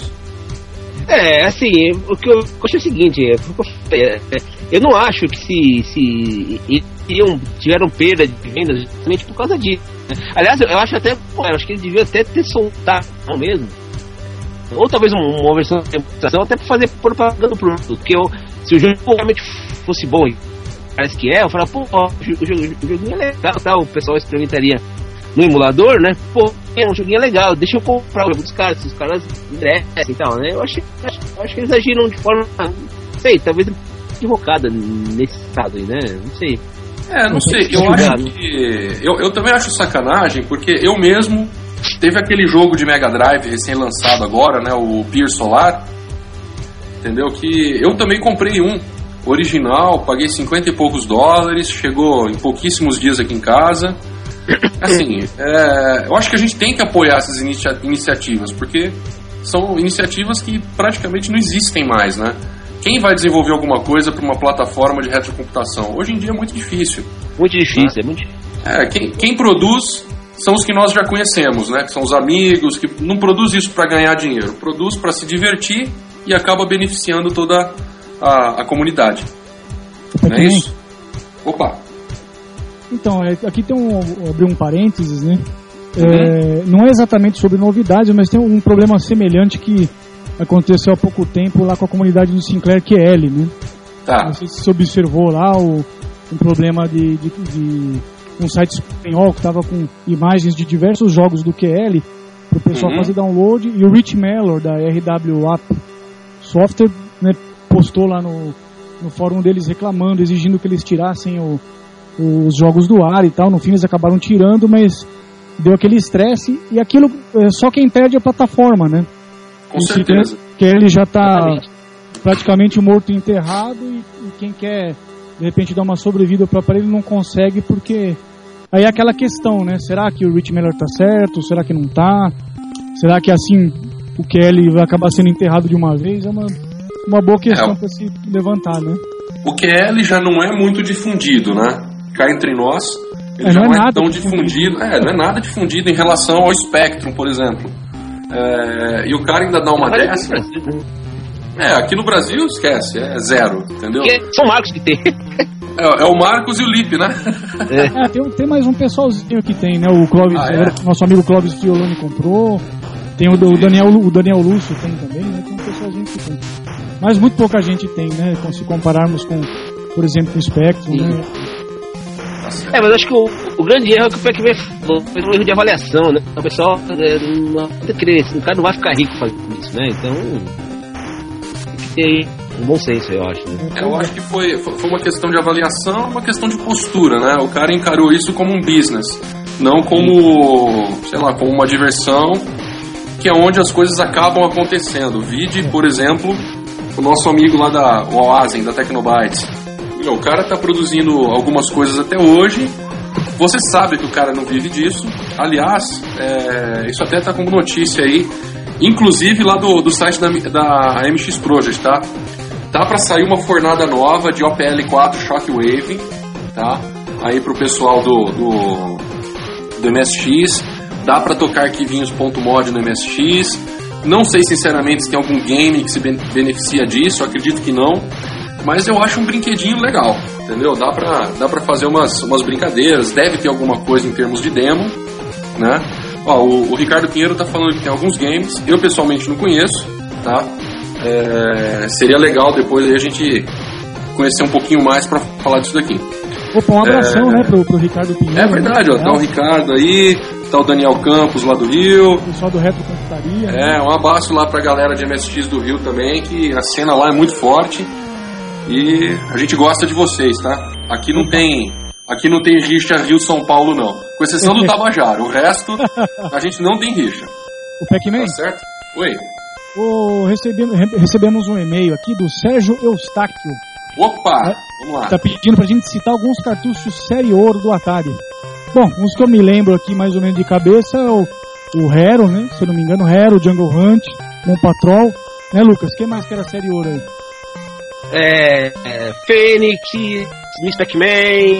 É, assim, o que eu acho é o seguinte, é, eu não acho que se, se iriam, tiveram perda de vendas justamente por causa disso. Aliás, eu acho até, eu acho que eles deviam até ter soltado mesmo. Ou talvez uma, uma versão de demonstração até para fazer propaganda do produto. Porque eu, se o jogo realmente fosse bom, parece que é, eu falo, pô, o, jogo, o joguinho é legal, tá? O pessoal experimentaria no emulador, né? Pô, é um joguinho legal, deixa eu comprar o jogo dos caras, se os caras merecem e tal, né? Eu acho, acho, acho que eles agiram de forma, não sei, talvez equivocada nesse estado aí, né? Não sei. É, não sei, eu acho que. Eu, eu também acho sacanagem, porque eu mesmo. Teve aquele jogo de Mega Drive recém-lançado agora, né? O Pier Solar. Entendeu? Que eu também comprei um original, paguei cinquenta e poucos dólares, chegou em pouquíssimos dias aqui em casa. Assim, é, eu acho que a gente tem que apoiar essas inicia- iniciativas, porque são iniciativas que praticamente não existem mais, né? Quem vai desenvolver alguma coisa para uma plataforma de retrocomputação? Hoje em dia é muito difícil. Muito difícil, né? é muito difícil. É, quem, quem produz são os que nós já conhecemos, né? Que são os amigos, que não produz isso para ganhar dinheiro, produz para se divertir e acaba beneficiando toda a, a comunidade. Não é isso? Opa! Então, é, aqui tem um, abrir um parênteses, né? Uhum. É, não é exatamente sobre novidades, mas tem um problema semelhante que aconteceu há pouco tempo lá com a comunidade do Sinclair Q L, né? Tá. Não sei se você observou lá o, um problema de, de, de um site espanhol que estava com imagens de diversos jogos do Q L para o pessoal uhum. fazer download, e o Rich Mellor da R W App Software, né, postou lá no, no fórum deles reclamando, exigindo que eles tirassem o, os jogos do ar e tal. No fim eles acabaram tirando, mas deu aquele estresse, e aquilo é só quem perde a plataforma, né? Com certeza. Que ele já está praticamente morto e enterrado, e, e quem quer, de repente, dar uma sobrevida para o aparelho não consegue, porque aí é aquela questão, né? Será que o Rich Miller tá certo? Será que não tá? Será que assim o Kelly vai acabar sendo enterrado de uma vez? É uma, uma boa questão é, para se levantar, né? O Kelly já não é muito difundido, né? Cá entre nós, ele é, já não não é é tão difundido. difundido. É, não é nada difundido em relação ao Spectrum, por exemplo. É, e o cara ainda dá uma dessa. É, aqui no Brasil, esquece, é zero, entendeu? Porque são Marcos que tem. É, é o Marcos e o Lipe, né? É, tem, tem mais um pessoalzinho que tem, né? O Clóvis, ah, é? nosso amigo Clóvis Fioloni comprou. Tem o, o, Daniel, o Daniel Lúcio tem também, né? Tem um pessoalzinho que tem. Mas muito pouca gente tem, né? Se compararmos com, por exemplo, com o Spectrum, né? É, mas acho que o, o grande erro é que o Pac-Man falou, foi um erro de avaliação, né? O pessoal é, não vai crer, o cara não vai ficar rico fazendo isso, né? Então tem que ter um bom senso, eu acho, né? É, eu acho que foi, foi uma questão de avaliação, uma questão de postura, né? O cara encarou isso como um business, não como, sei lá, como uma diversão, que é onde as coisas acabam acontecendo. Vide, por exemplo, o nosso amigo lá da Oasen, da Tecnobytes. O cara tá produzindo algumas coisas até hoje. Você sabe que o cara não vive disso. Aliás, é, isso até tá como notícia aí, inclusive lá do, do site da, da M X Project, tá? Tá pra sair uma fornada nova de O P L quatro Shockwave, tá? Aí pro pessoal do, do, do M S X. Dá pra tocar arquivinhos.mod no M S X. Não sei sinceramente se tem algum game que se beneficia disso, eu acredito que não. Mas eu acho um brinquedinho legal, entendeu? Dá pra, dá pra fazer umas, umas brincadeiras, deve ter alguma coisa em termos de demo, né? Ó, o, o Ricardo Pinheiro tá falando que tem alguns games, eu pessoalmente não conheço, tá? É, seria legal depois aí a gente conhecer um pouquinho mais pra falar disso daqui. Opa, um abração, é, né, pro, pro Ricardo Pinheiro. É verdade, né? Ó, tá o Ricardo aí, tá o Daniel Campos lá do Rio. O pessoal do Retro Computaria. É, um abraço lá pra galera de M S X do Rio também, que a cena lá é muito forte. E a gente gosta de vocês, tá? Aqui não tem, aqui não tem rixa Rio-São Paulo, não. Com exceção do Tabajara. O resto, a gente não tem rixa. O Pac-Man? Tá certo? Oi. O, recebemos, recebemos um e-mail aqui do Sérgio Eustáquio. Opa! É, vamos lá. Tá pedindo pra gente citar alguns cartuchos série ouro do Atari. Bom, uns que eu me lembro aqui mais ou menos de cabeça é o, o Hero, né? Se eu não me engano, Hero, Jungle Hunt, Moon Patrol. Né, Lucas? Quem mais que era série ouro aí? É, é, Phoenix, Miss Pac-Man,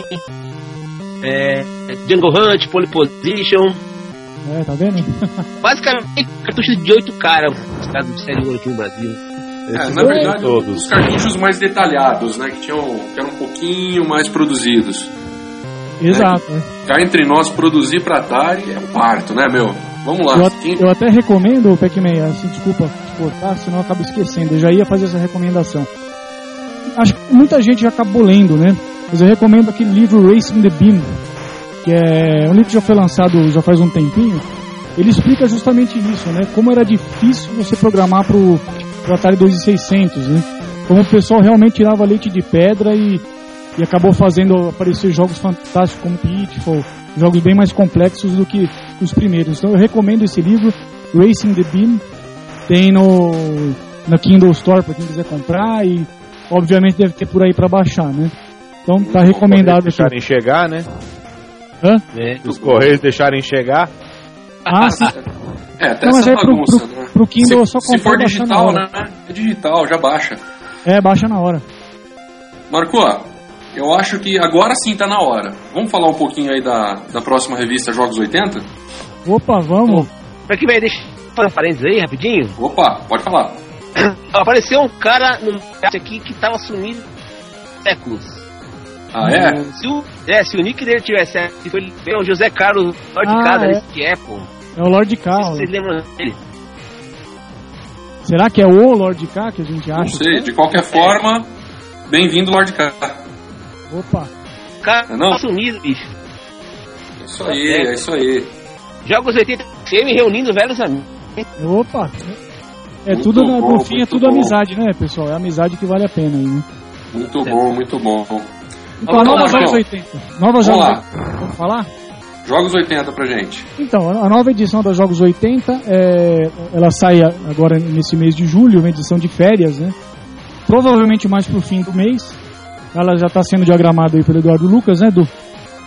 é, Jungle Hunt, Pole Position. É, tá vendo? Basicamente, cartuchos de oito K, os casos de série ouro aqui no Brasil. É, na verdade, todos. Os cartuchos mais detalhados, né? Que, tinham, que eram um pouquinho mais produzidos. Exato. Né? Cá entre nós, produzir pra Atari é um parto, né, meu? Vamos lá. Eu, Quem... eu até recomendo, Pac-Man, assim, desculpa te cortar, senão eu acabo esquecendo. Eu já ia fazer essa recomendação. Acho que muita gente já acabou lendo, né? Mas eu recomendo aquele livro Racing the Beam, que é um livro que já foi lançado já faz um tempinho. Ele explica justamente isso, né? Como era difícil você programar pro, pro Atari dois mil e seiscentos, né? Como o pessoal realmente tirava leite de pedra e, e acabou fazendo aparecer jogos fantásticos como Pitfall, jogos bem mais complexos do que os primeiros. Então eu recomendo esse livro, Racing the Beam. Tem no, na Kindle Store para quem quiser comprar e obviamente deve ter por aí pra baixar, né? Então tá Os recomendado. Deixarem chegar, né? Hã? É. Os Correios deixarem chegar. Ah, sim. É, até não, essa mas é bagunça, pro, pro, né? pro Kindle se, só comprar. Se for digital, digital, né? É digital, já baixa. É, baixa na hora. Marco, eu acho que agora sim tá na hora. Vamos falar um pouquinho aí da, da próxima revista Jogos oitenta? Opa, vamos. Pra que vai deixar fazer um parênteses aí, rapidinho? Opa, pode falar. Apareceu um cara no chat aqui que tava sumindo séculos. Ah, é? Se o, é, se o nick dele tivesse ele foi o José Carlos Lord ah, K da é. que Apple. É o Lord K. Não sei se vocês lembram dele. Será que é o Lord K que a gente acha? Não sei, de qualquer forma, bem-vindo, Lord K. Opa. O cara não, não? tá sumido, bicho. É isso aí, é, é isso aí. Jogos oitenta F M reunindo velhos amigos. Opa. É muito tudo, bom, no fim é tudo bom. amizade, né, pessoal? É a amizade que vale a pena aí, né? Muito é. bom, muito bom. Então, Nova Jogos oitenta. Nova Jogos oitenta. Vamos falar? Jogos oitenta pra gente. Então, a nova edição da Jogos oitenta, é, ela sai agora nesse mês de julho, uma edição de férias, né? Provavelmente mais pro fim do mês. Ela já está sendo diagramada aí pelo Eduardo Lucas, né, Edu?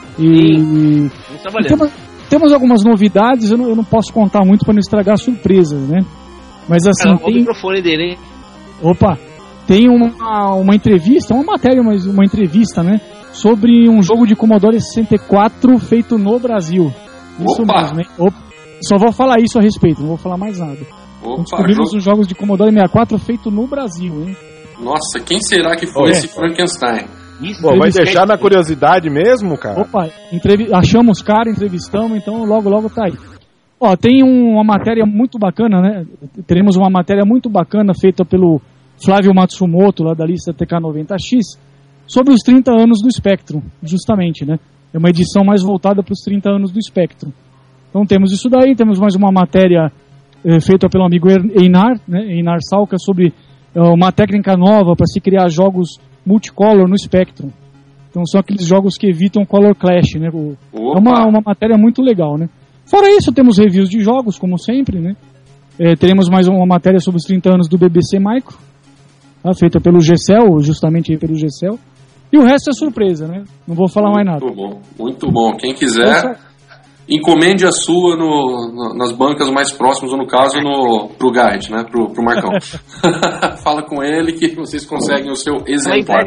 E, e temos, temos algumas novidades, eu não, eu não posso contar muito para não estragar a surpresa, né? Mas assim... Cara, tem... o microfone dele, hein? Opa! Tem uma, uma entrevista, uma matéria, mas uma entrevista, né? Sobre um jogo de Commodore sessenta e quatro feito no Brasil. Isso Opa. mesmo, hein? Opa. Só vou falar isso a respeito, não vou falar mais nada. Opa, descobrimos jogo... os jogos de Commodore sessenta e quatro feito no Brasil, hein? Nossa, quem será que foi é. esse Frankenstein? Isso, Bom, vai deixar na curiosidade mesmo, cara? Opa, entrev... achamos cara, entrevistamos, então logo, logo tá aí. Ó, tem um, uma matéria muito bacana, né? Teremos uma matéria muito bacana feita pelo Flávio Matsumoto, lá da lista T K noventa X, sobre os trinta anos do Spectrum, justamente, né? É uma edição mais voltada para os trinta anos do Spectrum. Então temos isso daí, temos mais uma matéria eh, feita pelo amigo Einar, né? Einar Salka, sobre eh, uma técnica nova para se criar jogos multicolor no Spectrum. Então são aqueles jogos que evitam color clash, né? O, é uma, uma matéria muito legal, né? Fora isso, temos reviews de jogos, como sempre, né? É, teremos mais uma matéria sobre os trinta anos do B B C Micro, tá? Feita pelo G C E L, justamente aí pelo G C E L. E o resto é surpresa, né? Não vou falar muito mais nada. Muito bom, muito bom. Quem quiser, encomende a sua no, no, nas bancas mais próximas, ou no caso, no, pro Guide, né? Pro, pro Marcão. Fala com ele que vocês conseguem o seu exemplar.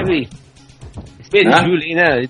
Espelho de Julio, né?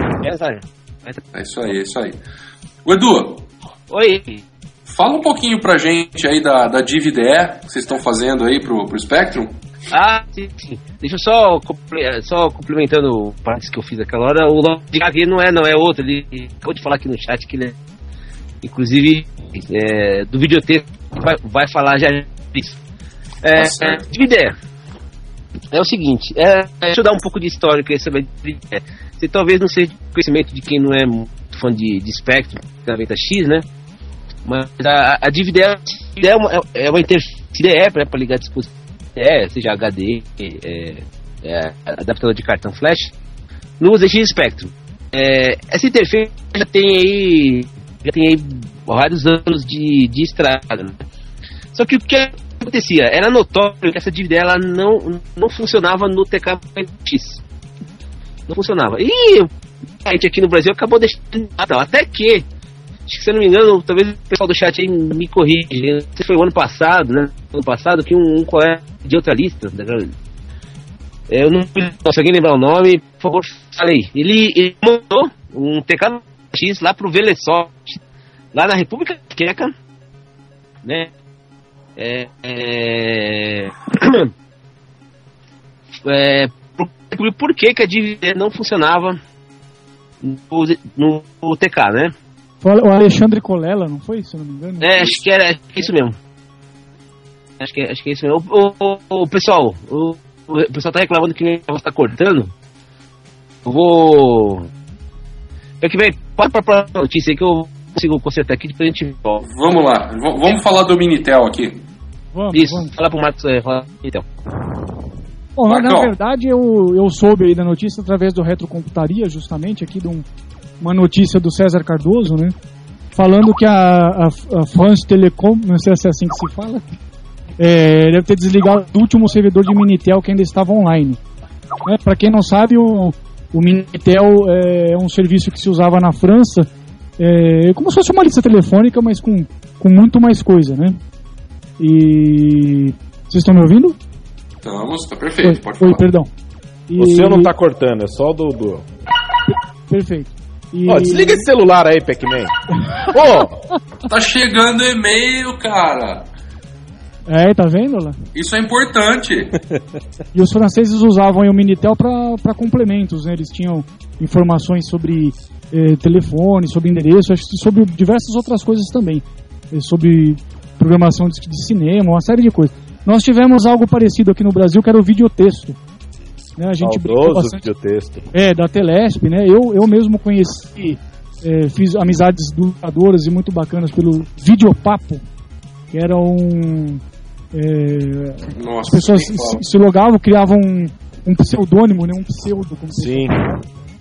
É isso aí, é isso aí. O Edu. Oi. Fala um pouquinho pra gente aí da, da D V D E que vocês estão fazendo aí pro, pro Spectrum. Ah, sim, sim. Deixa eu só, só complementando o parênteses que eu fiz aquela hora, o nome de Gavi não é, não, é outro. Ele acabou de falar aqui no chat que ele é, inclusive, é, do videotexto, vai, vai falar já isso. É, é, D V D E é o seguinte, é, deixa eu dar um pouco de histórico aí sobre a D V D E. Você talvez não seja conhecimento de quem não é muito fã de, de Spectrum, noventa X, né? Mas a, a D V D E é uma, é uma interface D E para ligar dispositivos. É, seja H D, é, é, adaptador de cartão flash, no Z X Spectrum. É, essa interface já tem aí, já tem aí vários anos de, de estrada, né? Só que o que acontecia? Era notório que essa D V D ela não, não funcionava no T K X. Não funcionava. E a gente aqui no Brasil acabou deixando nada, até que, acho que se eu não me engano, talvez o pessoal do chat aí me corrija, não sei se foi o ano passado, né? Ano passado que um, um colega de outra lista, eu não se alguém lembrar o nome, por favor, falei. Ele, ele mandou um T K X lá pro Velesoft, lá na República Tcheca, né? É, é, é, por, por que que a D V D não funcionava no, no, no T K, né? O Alexandre Colela, não foi? Se eu não me engano. É, acho que era é isso mesmo. Acho que, acho que é isso mesmo. O, o, o pessoal, o, o pessoal tá reclamando que minha voz tá cortando. Eu vou. É que vem, pode pra próxima notícia aí que eu consigo consertar aqui, depois a gente volta. Vamos lá, v- vamos falar do Minitel aqui. Vamos, isso, vamos. fala pro Marcos, é, fala então. Bom, na, na verdade eu, eu soube aí da notícia através do Retrocomputaria, justamente, aqui de um, uma notícia do César Cardoso, né? Falando que a, a, a France Telecom, não sei se é assim que se fala, é, deve ter desligado o último servidor de Minitel que ainda estava online. Né? Para quem não sabe, o, o Minitel é um serviço que se usava na França, é, como se fosse uma lista telefônica, mas com, com muito mais coisa, né? E... Vocês estão me ouvindo? Estamos, tá perfeito, Oi, pode falar. Oi, perdão. E... O seu não tá cortando, é só o do... do... Perfeito. E... Ó, desliga esse celular aí, Pac-Man. Ô! Tá chegando e-mail, cara. É, tá vendo lá? Isso é importante. E os franceses usavam o Minitel para complementos, né? Eles tinham informações sobre eh, telefone, sobre endereço, acho que sobre diversas outras coisas também. Eh, sobre programação de, de cinema, uma série de coisas. Nós tivemos algo parecido aqui no Brasil, que era o videotexto. Né? A gente brincou bastante. Videotexto. É, da Telesp, né? Eu, eu mesmo conheci, é, fiz amizades duradouras e muito bacanas pelo Videopapo, que era um... É, Nossa, as pessoas se, se logavam, criavam um, um pseudônimo, né? Um pseudo, como Sim.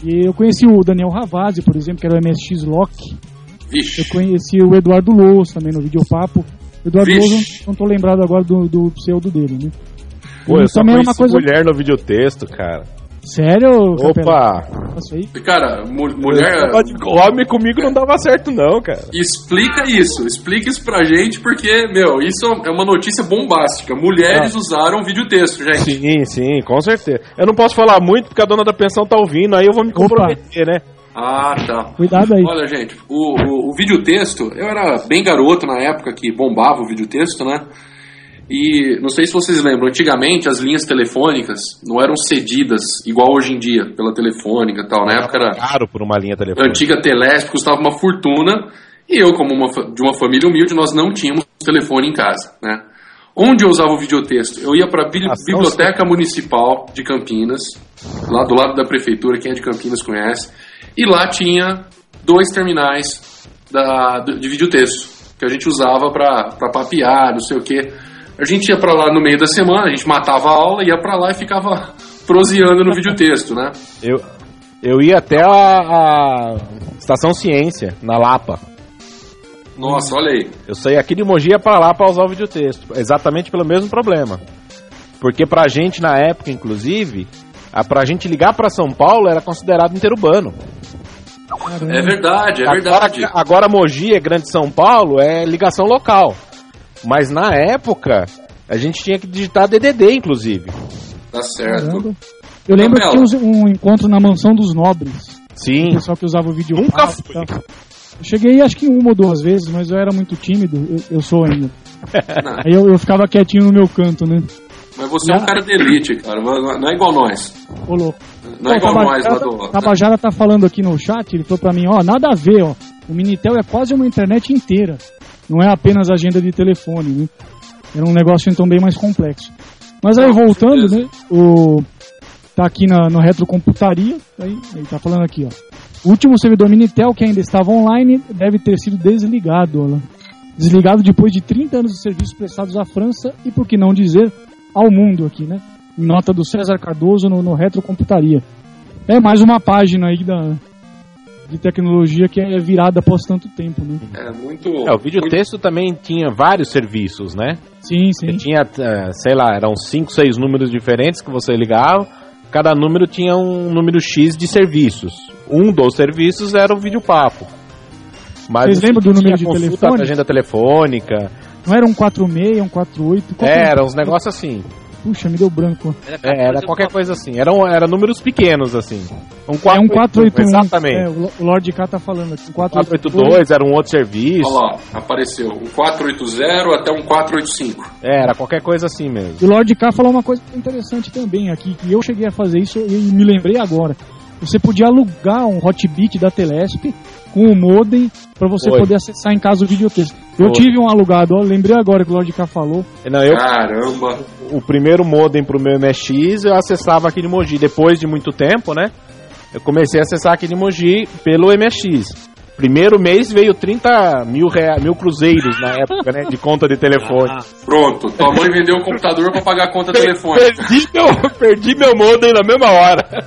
E eu conheci o Daniel Ravazzi, por exemplo, que era o M S X Lock. Vixe. Eu conheci o Eduardo Louço também no Videopapo. Eduardo Vixe. Louço, não tô lembrado agora do, do pseudo dele, né? Pô, eu só também conheci era uma coisa... mulher no videotexto, cara. Sério? Opa! Isso aí? Cara, mu- mulher... Homem comigo não dava certo não, cara. Explica isso, explica isso pra gente, porque, meu, isso é uma notícia bombástica. Mulheres ah. usaram videotexto, gente. Sim, sim, com certeza. Eu não posso falar muito porque a dona da pensão tá ouvindo, aí eu vou me comprometer, Opa. né? Ah, tá. Cuidado aí. Olha, gente, o, o, o videotexto, eu era bem garoto na época que bombava o videotexto, né? E não sei se vocês lembram, antigamente as linhas telefônicas não eram cedidas igual hoje em dia, pela telefônica e tal. Na época era caro por uma linha telefônica. Antiga Telesp custava uma fortuna, e eu, como uma, de uma família humilde, nós não tínhamos telefone em casa, né? Onde eu usava o videotexto? Eu ia para a Biblioteca Municipal de Campinas, lá do lado da prefeitura, quem é de Campinas conhece, e lá tinha dois terminais da, de videotexto, que a gente usava para papear, não sei o quê. A gente ia pra lá no meio da semana, a gente matava a aula, ia pra lá e ficava proseando no videotexto, né? Eu, eu ia até a, a Estação Ciência, na Lapa. Nossa, olha aí. Eu saí aqui de Mogi ia pra lá pra usar o videotexto, exatamente pelo mesmo problema. Porque pra gente, na época, inclusive, a, pra gente ligar pra São Paulo era considerado interurbano. É verdade, é agora, verdade. Agora Mogi é Grande São Paulo, é ligação local. Mas na época, a gente tinha que digitar D D D, inclusive. Tá certo. Caramba. Eu lembro que tinha um encontro na Mansão dos Nobres. Sim. O pessoal que usava o vídeo. Nunca fui. Eu cheguei acho que uma ou duas vezes, mas eu era muito tímido. Eu, eu sou ainda. Aí eu, eu ficava quietinho no meu canto, né? Mas você é um cara de elite, cara. Não é igual nós. Ô, louco. Não é igual nós lá do... Tabajara tá falando aqui no chat, ele falou pra mim, ó, nada a ver, ó. O Minitel é quase uma internet inteira. Não é apenas agenda de telefone, né? Era um negócio então bem mais complexo. Mas aí voltando, né? O... Tá aqui na, no Retrocomputaria, aí, ele tá falando aqui, ó. O último servidor Minitel que ainda estava online deve ter sido desligado, ó. Desligado depois de trinta anos de serviços prestados à França e, por que não dizer, ao mundo aqui, né? Nota do César Cardoso no, no Retrocomputaria. É mais uma página aí da... de tecnologia que é virada após tanto tempo, né? É muito... É, o videotexto muito... também tinha vários serviços, né? Sim, sim. Você tinha, sei lá, eram cinco, seis números diferentes que você ligava, cada número tinha um número X de serviços. Um dos serviços era o Videopapo. Mas vocês lembram do número de consulta, telefone? Agenda telefônica. Não era um quatro seis, um quatro oito? É, eram uns negócios assim. Puxa, me deu branco. É, era qualquer coisa assim. Eram era números pequenos, assim. Um quatro, é um quatro oito um. Exatamente. É, o Lord K tá falando aqui. Um quatro oito dois era um outro serviço. Olha lá, apareceu. Um quatro oito zero até um quatro oito cinco. É, era qualquer coisa assim mesmo. E o Lord K falou uma coisa interessante também aqui, que eu cheguei a fazer isso e me lembrei agora. Você podia alugar um hotbit da Telesp com o modem para você Oi. poder acessar em casa o videotexto. Eu Oi. tive um alugado, ó, lembrei agora que o Lord K falou. Não, eu, Caramba! O primeiro modem pro meu M S X eu acessava aqui de Mogi. Depois de muito tempo, né? Eu comecei a acessar aqui de Mogi pelo M S X. Primeiro mês veio trinta mil, rea... mil cruzeiros na época, né? De conta de telefone. Ah, pronto, tua mãe vendeu o computador pra pagar a conta de telefone. Perdi meu, perdi meu modem na mesma hora.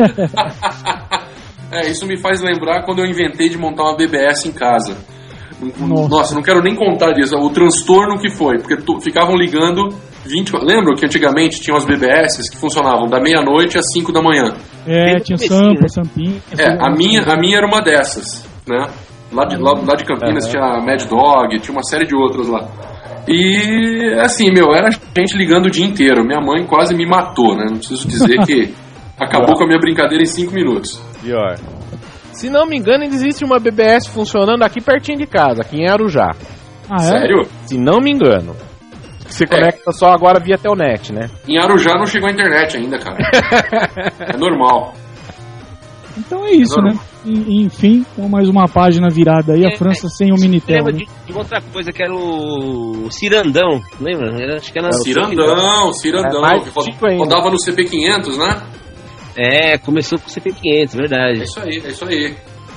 É, isso me faz lembrar quando eu inventei de montar uma B B S em casa. Nossa, Nossa não quero nem contar disso, o transtorno que foi, porque tu, ficavam ligando vinte... Lembra que antigamente tinham as B B S que funcionavam da meia-noite às cinco da manhã? É, tinha Sampa, Sampinha. É, a minha, a minha era uma dessas, né? Lá de, lá, lá de Campinas uhum. tinha a Mad Dog, tinha uma série de outras lá. E, assim, meu, era gente ligando o dia inteiro. Minha mãe quase me matou, né? Não preciso dizer que acabou com a minha brincadeira em cinco minutos. Pior. Se não me engano, existe uma B B S funcionando aqui pertinho de casa, aqui em Arujá. Ah, é? Sério? Se não me engano. Você conecta é. só agora via Telnet, né? Em Arujá não chegou a internet ainda, cara. É normal. Então é isso, é né? Enfim, então mais uma página virada aí, é, a França é, sem o Minitel. Lembra né? de, de outra coisa que era o Cirandão, lembra? Era, acho que era Cirandão, Cirandão, é, que rodava no C P quinhentos, né? É, começou com o C P quinhentos, verdade. É isso aí, é isso aí.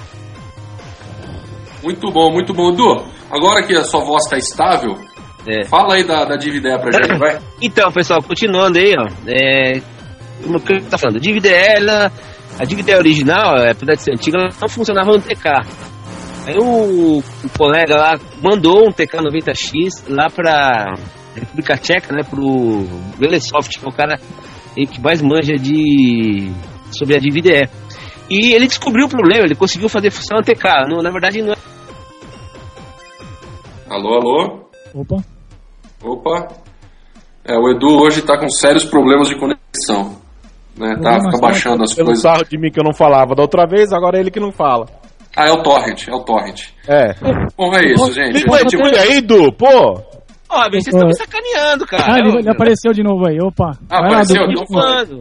Muito bom, muito bom. Edu, agora que a sua voz está estável, é. fala aí da, da Dividé pra gente, vai. Então, pessoal, continuando aí, ó. É, como que tá falando? Dividé, ela a D V D original, apesar de ser antiga, ela não funcionava no T K. Aí o, o colega lá mandou um T K noventa X lá pra República Tcheca, né, pro Velesoft, que é o cara que mais manja de sobre a D V D E. E ele descobriu o problema, ele conseguiu fazer funcionar no T K. Não, na verdade não é... Alô, alô? Opa. Opa. É, o Edu hoje tá com sérios problemas de conexão. Né? Tá, fica baixando as Pelo coisas. sarro de mim que eu não falava da outra vez, agora é ele que não fala. Ah, é o Torrent, é o Torrent. É. Bom, é isso, gente. Liga o Edmund aí, Edu, pô! Ó, oh, vocês estão me sacaneando, cara. Ah, ele, ele apareceu de novo aí, opa. Ah, Vai apareceu? lá, Então falando.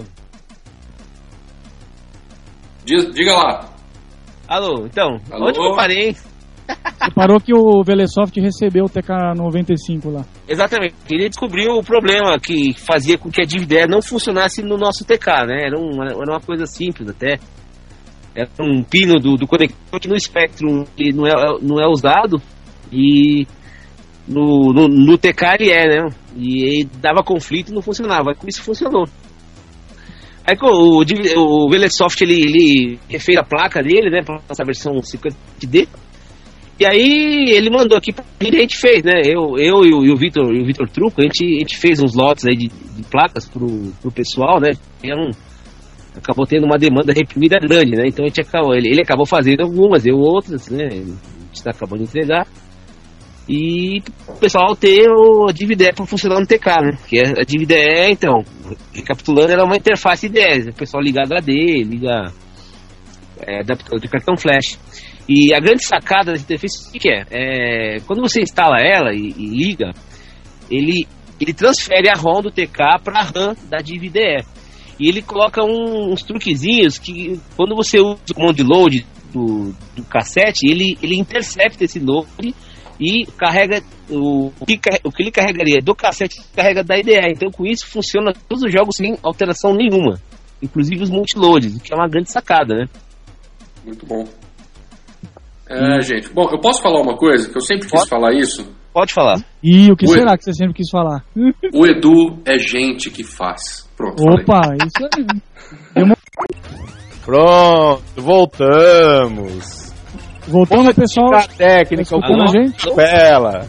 Diz, diga lá. Alô, então, Alô? onde que eu parei? Você parou que o Velesoft recebeu o T K noventa e cinco lá. Exatamente, ele descobriu o problema que fazia com que a D V D E não funcionasse no nosso T K, né? Era uma, era uma coisa simples até. Era um pino do, do conector que no Spectrum ele não, é, não é usado e no, no, no T K ele é, né? E ele dava conflito e não funcionava. Aí com isso funcionou. Aí o, o, o Velesoft ele, ele refez a placa dele, né? Pra essa versão cinquenta D. E aí ele mandou aqui pra gente, a gente fez, né? Eu, eu e o Vitor e o Vitor Truco, a gente, a gente fez uns lotes aí de, de placas pro, pro pessoal, né? Um, acabou tendo uma demanda reprimida grande, né? Então a gente acabou, ele, ele acabou fazendo algumas, eu outras, né? A gente acabou de entregar. E o pessoal ter o D V D para funcionar no T K, né? Que a D V D E, então, recapitulando, era uma interface I D E, o pessoal liga H D, liga é, adaptador de cartão flash. E a grande sacada dessa interface, o que é? é? Quando você instala ela e, e liga, ele, ele transfere a ROM do T K para a RAM da D V D E. E ele coloca um, uns truquezinhos que, quando você usa o comando de load do, do cassete, ele, ele intercepta esse load e carrega o, o, que, o que ele carregaria do cassete carrega da I D E. Então com isso funciona todos os jogos sem alteração nenhuma, inclusive os multiloads, o que é uma grande sacada, né? Muito bom. É, hum. gente, bom, eu posso falar uma coisa que eu sempre quis Pode? falar isso? Pode falar. E o que o será Edu. que você sempre quis falar? O Edu é gente que faz. Pronto. Opa, falei. Isso aí. Uma... Pronto, voltamos. Voltando, pessoal. Técnica, escutando a gente? Bela.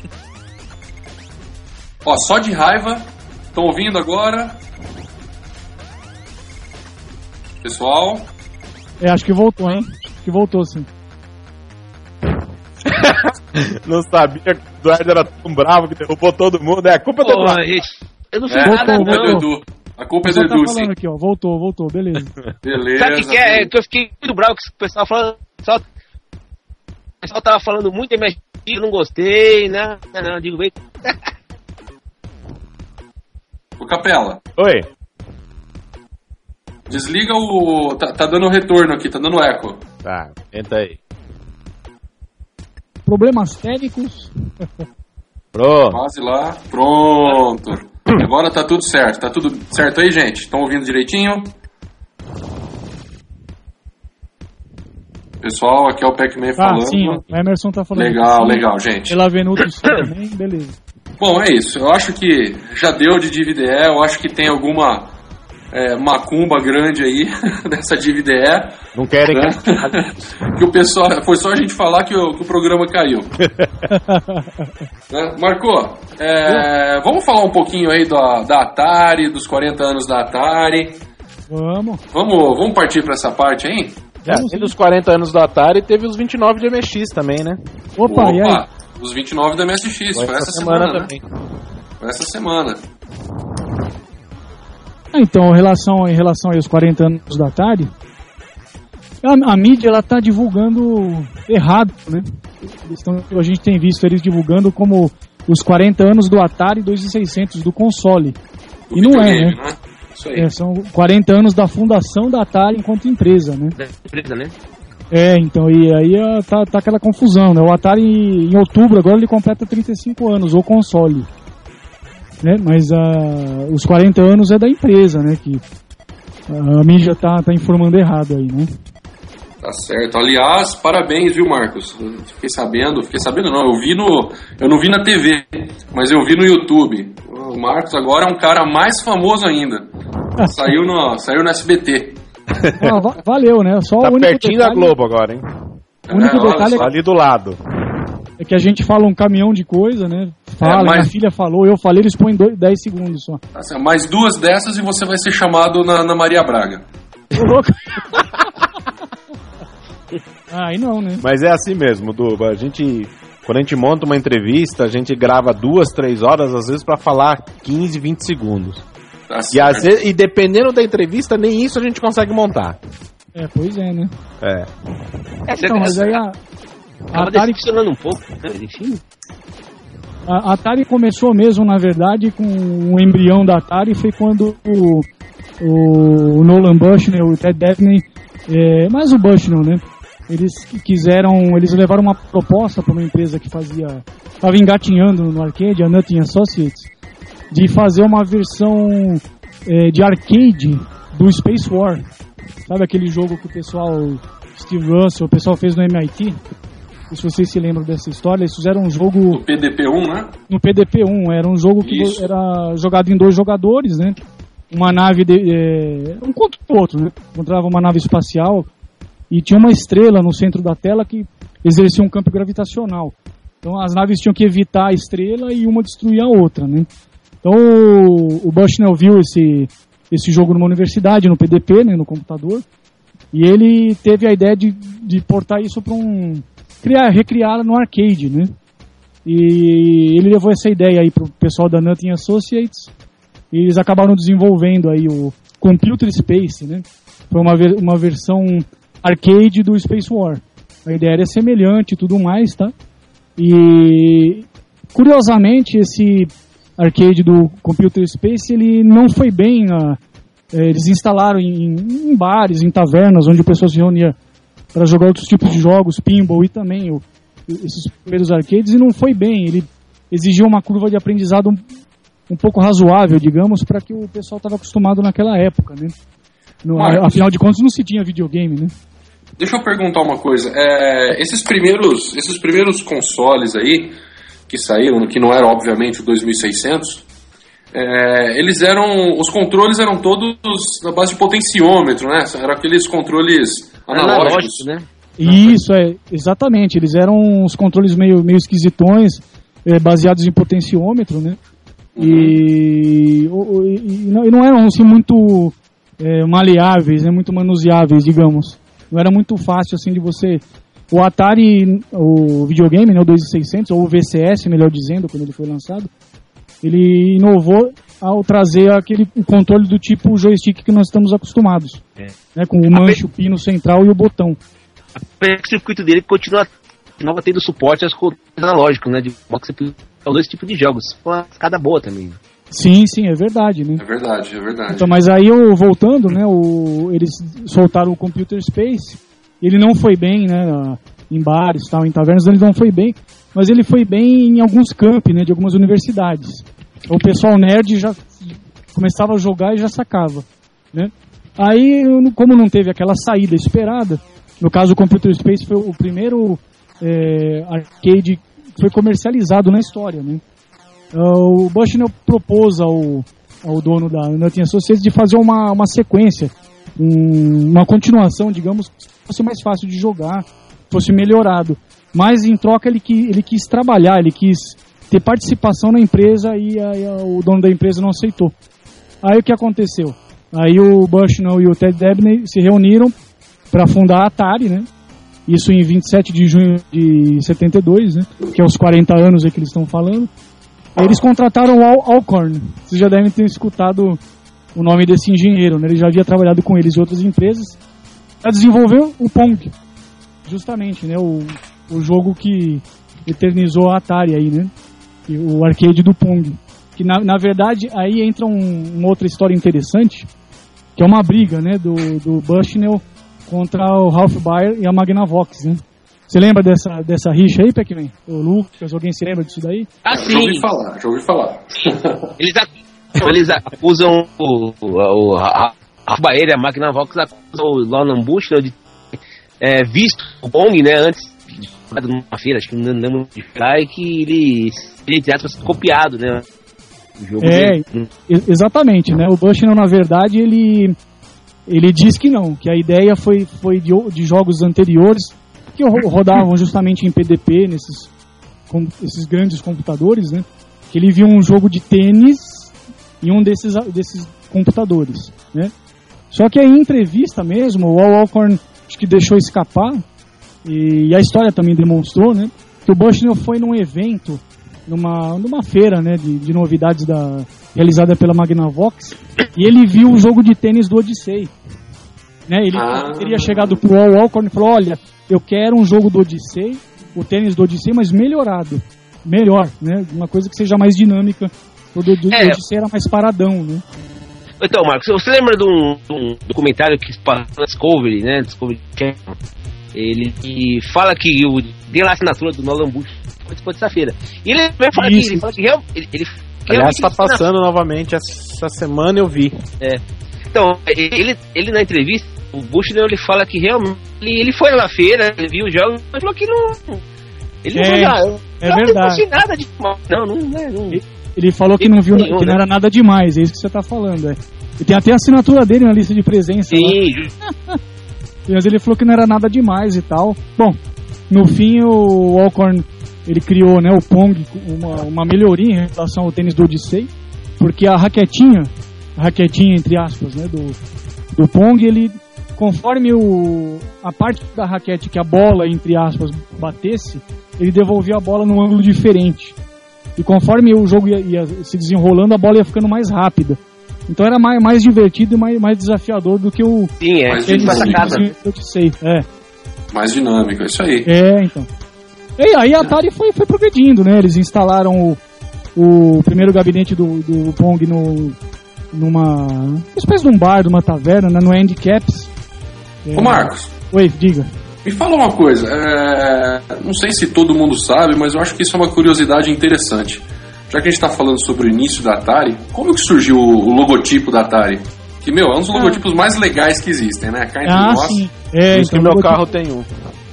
Ó, só de raiva. Estão ouvindo agora? Pessoal? É, acho que voltou, hein? Acho que voltou, sim. Não sabia que o Eduardo era tão bravo que derrubou todo mundo. É a culpa do Eduardo. Eu não fiz é, nada, a culpa não. É do Edu. A culpa é do Edu, tá sim. Aqui, ó. Voltou, voltou, beleza. Beleza. Sabe o que, que é? É que eu fiquei muito bravo que o pessoal falando. O pessoal, o pessoal tava falando muito e minha eu não gostei, né? Não, não, digo bem. Ô Capela. Oi. Desliga o. Tá, tá dando retorno aqui, tá dando eco. Tá, entra aí. Problemas técnicos. Pronto. Quase lá. Pronto. Agora tá tudo certo. Tá tudo certo aí, gente? Estão ouvindo direitinho? Pessoal, aqui é o Pac-Man falando. Ah, sim, ó, o Emerson tá falando. Legal, aqui, legal, gente. Pela Venuto também, beleza. Bom, é isso. Eu acho que já deu de D V D E. Eu acho que tem alguma é, macumba grande aí dessa D V D E. Não querem né? que... que o pessoal... Foi só a gente falar que o, que o programa caiu. né? Marcou, é, vamos falar um pouquinho aí da, da Atari, dos quarenta anos da Atari. Vamos. Vamos, vamos partir para essa parte aí? É, além dos quarenta anos da Atari, teve os vinte e nove de M S X também, né? Opa, Opa e aí? Os vinte e nove da M S X, foi, foi essa semana, semana também. Né? Foi essa semana. Então, em relação, em relação aos quarenta anos da Atari, a, a mídia ela tá divulgando errado, né? Eles tão, a gente tem visto eles divulgando como os quarenta anos do Atari dois mil e seiscentos do console. Do e não é, né? né? Isso aí. É, são quarenta anos da fundação da Atari enquanto empresa, né? Da empresa, né? É, então, e aí tá, tá aquela confusão, né? O Atari, em outubro, agora ele completa trinta e cinco anos, o console. Né? Mas uh, os quarenta anos é da empresa, né? Que a mídia tá, tá informando errado aí, né? Tá certo. Aliás, parabéns, viu, Marcos? Eu fiquei sabendo, fiquei sabendo não, eu vi no... Eu não vi na T V, mas eu vi no YouTube. O Marcos agora é um cara mais famoso ainda. Saiu no, saiu no S B T. Ah, va- valeu, né? Só Tá o único pertinho detalhe, da Globo agora, hein? O único É, detalhe é Ali do lado. É que a gente fala um caminhão de coisa, né? Fala, É, mas- minha filha falou, eu falei, eles põem dois, dez segundos só. Assim, mais duas dessas e você vai ser chamado na, na Maria Braga. Tô louco. Ah, aí não, né? Mas é assim mesmo, Duba. A gente, quando a gente monta uma entrevista, a gente grava duas, três horas, às vezes, pra falar quinze, vinte segundos. Tá E, às certo. vezes, e dependendo da entrevista, nem isso a gente consegue montar. É, pois é, né? É. Então, mas aí a, a Tava Atari, decepcionando um pouco, né? Enfim. a Atari começou mesmo, na verdade, com o embrião da Atari, foi quando o, o Nolan Bushnell e o Ted Dabney, é, mais o Bushnell, né? Eles quiseram, eles levaram uma proposta para uma empresa que fazia, estava engatinhando no arcade, a Nothing Associates, de fazer uma versão é, de arcade do Space War. Sabe aquele jogo que o pessoal, Steve Russell, o pessoal fez no M I T? Se vocês se lembram dessa história, eles fizeram um jogo O P D P um, né? no P D P um, era um jogo que Isso. era jogado em dois jogadores, né? Uma nave, de, é, um contra o outro, né? Encontrava uma nave espacial e tinha uma estrela no centro da tela que exercia um campo gravitacional. Então as naves tinham que evitar a estrela e uma destruir a outra, né? Então o, o Bushnell viu esse, esse jogo numa universidade, no P D P, né, no computador, e ele teve a ideia de, de portar isso para um... criar, recriar no arcade, né? E ele levou essa ideia aí pro pessoal da Nothing Associates e eles acabaram desenvolvendo aí o Computer Space, né? Foi uma, ver, uma versão arcade do Space War. A ideia era semelhante e tudo mais, tá? E curiosamente esse arcade do Computer Space ele não foi bem, uh, eles instalaram em, em bares, em tavernas, onde o pessoal se reunia para jogar outros tipos de jogos, pinball e também o, esses primeiros arcades, e não foi bem. Ele exigiu uma curva de aprendizado um, um pouco razoável, digamos, para que o pessoal estava acostumado naquela época, né? No, Marcos. afinal de contas, não se tinha videogame, né? Deixa eu perguntar uma coisa. É, esses primeiros, esses primeiros consoles aí que saíram, que não era obviamente o dois mil e seiscentos, é, eles eram, os controles eram todos na base de potenciômetro, né? Eram aqueles controles analógicos, né? Isso, é, exatamente. Eles eram uns controles meio, meio esquisitões, é, baseados em potenciômetro, né? Uhum. E, o- o- e não, e não eram assim muito é, maleáveis, né? Muito manuseáveis, digamos. Não era muito fácil assim de você... O Atari, o videogame, né, o dois mil e seiscentos, ou o V C S, melhor dizendo, quando ele foi lançado, ele inovou ao trazer aquele o controle do tipo joystick que nós estamos acostumados, É. né, com o manche, o pino central e o botão. O circuito dele continua, continua tendo suporte aos controles analógicos, né? De boxe para dois tipos de jogos. Foi uma escada boa também. Sim, sim, é verdade, né? É verdade, é verdade. Então, mas aí eu voltando, né, o, eles soltaram o Computer Space, ele não foi bem, né, na- em bares, tal, em tavernas, ele não foi bem, mas ele foi bem em alguns campi, né, de algumas universidades. Então, o pessoal nerd já começava a jogar e já sacava, né? Aí, como não teve aquela saída esperada, no caso o Computer Space foi o primeiro é, arcade que foi comercializado na história, né? Uh, o Bushnell propôs ao, ao dono da Nothing Associates de fazer uma, uma sequência, um, uma continuação, digamos, que fosse mais fácil de jogar, fosse melhorado. Mas em troca ele, qui, ele quis trabalhar, ele quis ter participação na empresa e aí, o dono da empresa não aceitou. Aí o que aconteceu? Aí o Bushnell e o Ted Dabney se reuniram para fundar a Atari, né? Isso em vinte e sete de junho de setenta e dois, né? Que é os quarenta anos aí que eles estão falando. Eles contrataram o Al Alcorn. Vocês já devem ter escutado o nome desse engenheiro, né? Ele já havia trabalhado com eles em outras empresas para desenvolver o Pong, justamente, né? O, o jogo que eternizou a Atari aí, né? E o arcade do Pong. Que na, na verdade aí entra um, uma outra história interessante, que é uma briga, né? Do, do Bushnell contra o Ralph Baer e a Magnavox, né? Você lembra dessa, dessa rixa aí, Pac-Man? O Lucas, alguém se lembra disso daí? Ah, Já ouvi sim. falar, já ouvi falar. Eles, ac- eles acusam o, o, o a, a Baer e a Magnavox acusam o Nolan Bushnell de é, visto o Pong, né, antes de numa feira, acho que não lembro de feira, e que ele, ele entre aspas, copiado, né? O jogo É, dele. e- exatamente, né? O Bushnell, na verdade, ele ele diz que não, que a ideia foi, foi de, de jogos anteriores que rodavam justamente em P D P, nesses com, esses grandes computadores, né? Que ele viu um jogo de tênis em um desses, desses computadores, né? Só que aí, em entrevista mesmo, o Al Alcorn acho que deixou escapar, e, e a história também demonstrou, né? Que o Bushnell foi num evento, numa, numa feira, né, de, de novidades da, realizada pela Magnavox, e ele viu o jogo de tênis do Odyssey. Né? Ele ah. teria chegado pro Al Alcorn e falou, olha, eu quero um jogo do Odyssey, o tênis do Odyssey, mas melhorado. Melhor, né? Uma coisa que seja mais dinâmica. O do, do é. Odyssey era mais paradão, né? Então, Marcos, você lembra de um, de um documentário que passou na Discovery, né? Discovery Channel. Ele fala que o, tem lá a assinatura do Nolan Bush participou dessa feira. E ele fala que, ele fala que real, ele, ele aliás, está passando novamente essa semana, eu vi. É. Então, ele, ele na entrevista, o Bush, ele fala que realmente ele, ele foi na feira, ele viu o jogo, mas falou que não. Ele é, não já, é não verdade. Não nada de não, não, é, não. Ele, ele falou que não viu, nenhum, que não né? era nada demais, é isso que você está falando, é. E tem até a assinatura dele na lista de presença. Sim. Mas ele falou que não era nada demais e tal. Bom, no fim o Alcorn, ele criou, né, o Pong, uma, uma melhoria em relação ao tênis do Odyssey, porque a raquetinha, a raquetinha entre aspas, né, do, do Pong, ele, conforme o, a parte da raquete que a bola, entre aspas, batesse, ele devolvia a bola num ângulo diferente. E conforme o jogo ia, ia se desenrolando, a bola ia ficando mais rápida. Então era mais, mais divertido e mais, mais desafiador do que o... Sim, é. Mais dinâmico. É. Mais dinâmico, é isso aí. É, então. E aí a Atari foi, foi progredindo, né? Eles instalaram o, o primeiro gabinete do, do Pong no, numa... uma espécie de um bar, de uma taverna, né? No Handicaps. Ô, Marcos. Oi, diga. Me fala uma coisa. É... Não sei se todo mundo sabe, mas eu acho que isso é uma curiosidade interessante. Já que a gente está falando sobre o início da Atari, como que surgiu o logotipo da Atari? Que, meu, é um dos logotipos ah. mais legais que existem, né? Cá entre ah, nós. sim. É, então, meu carro tem um.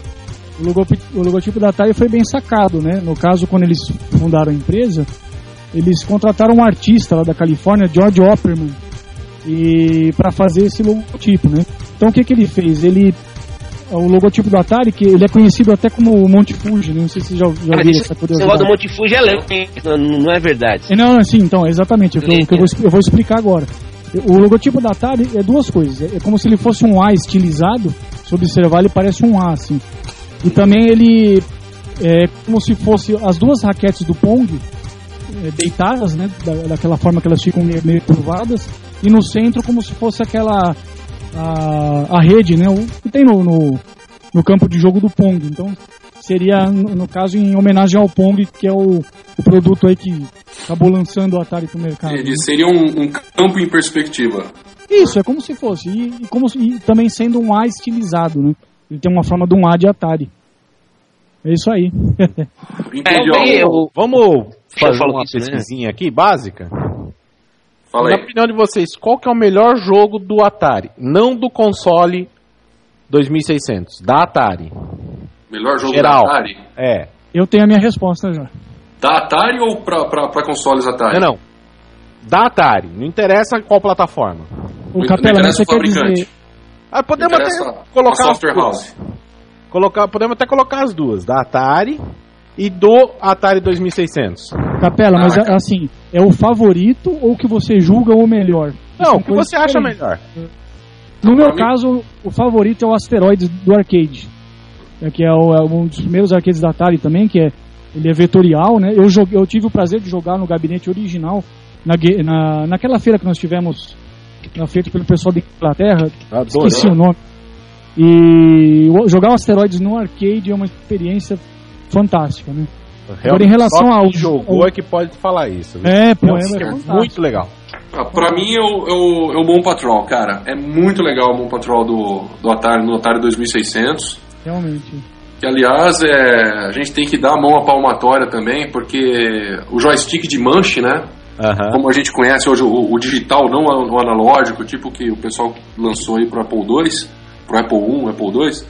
O logotipo, o logotipo da Atari foi bem sacado, né? No caso, quando eles fundaram a empresa, eles contrataram um artista lá da Califórnia, George Opperman, e para fazer esse logotipo, né? Então, o que que ele fez? Ele... O logotipo do Atari, que ele é conhecido até como o Monte Fuji, né? Não sei se você já, já viu essa curiosidade. Esse negócio do Monte Fuji é lento, não é verdade. É, não, sim, então, exatamente, é o que, eu, que eu, vou, eu vou explicar agora. O logotipo da Atari é duas coisas, é como se ele fosse um A estilizado, se observar ele parece um A, assim. E também ele é como se fosse as duas raquetes do Pong é, deitadas, né? Da, daquela forma que elas ficam meio, meio curvadas, e no centro como se fosse aquela... A, a rede, né, o que tem no, no, no campo de jogo do Pong. Então seria, no, no caso, em homenagem ao Pong, que é o, o produto aí que acabou lançando o Atari pro mercado. Ele né? seria um, um campo em perspectiva. Isso, é como se fosse. E, e, como, e também sendo um A estilizado, né? Ele tem uma forma de um A de Atari. É isso aí. É, eu, vamos fazer uma pesquisinha aqui, básica? Fala Na aí. opinião de vocês, qual que é o melhor jogo do Atari? Não do console dois mil e seiscentos, da Atari. Melhor jogo Geral. da Atari? É. Eu tenho a minha resposta já. Da Atari ou pra, pra, pra consoles Atari? Não, não. Da Atari. Não interessa qual plataforma. O Não Capela, mas você quer dizer... Ah, podemos até colocar as duas. Colocar, podemos até colocar as duas. Da Atari e do Atari dois mil e seiscentos. Capela, mas ah, assim, é o favorito ou o que você julga o melhor? Não, o que você acha melhor. No meu caso, o favorito é o Asteroids do arcade. É, que é, o, é um dos primeiros arcades da Atari também, que é, ele é vetorial, né? Eu, joguei, eu tive o prazer de jogar no gabinete original, na, na, naquela feira que nós tivemos, feita pelo pessoal da Inglaterra, Adoro. Esqueci o nome. E jogar o Asteroids no arcade é uma experiência fantástica, né? Realmente, agora, em relação ao jogo ao... é que pode falar isso. Né? É, pô, é, é, é muito legal. Ah, pra mim é o, é, o, é o Moon Patrol, cara. É muito legal o Moon Patrol do, do Atari, no Atari dois mil e seiscentos. Realmente. Que, aliás, é, a gente tem que dar a mão à palmatória também, porque o joystick de manche, né? Uhum. Como a gente conhece hoje, o, o digital, não o analógico, tipo que o pessoal lançou aí pro Apple dois, pro Apple um, Apple dois,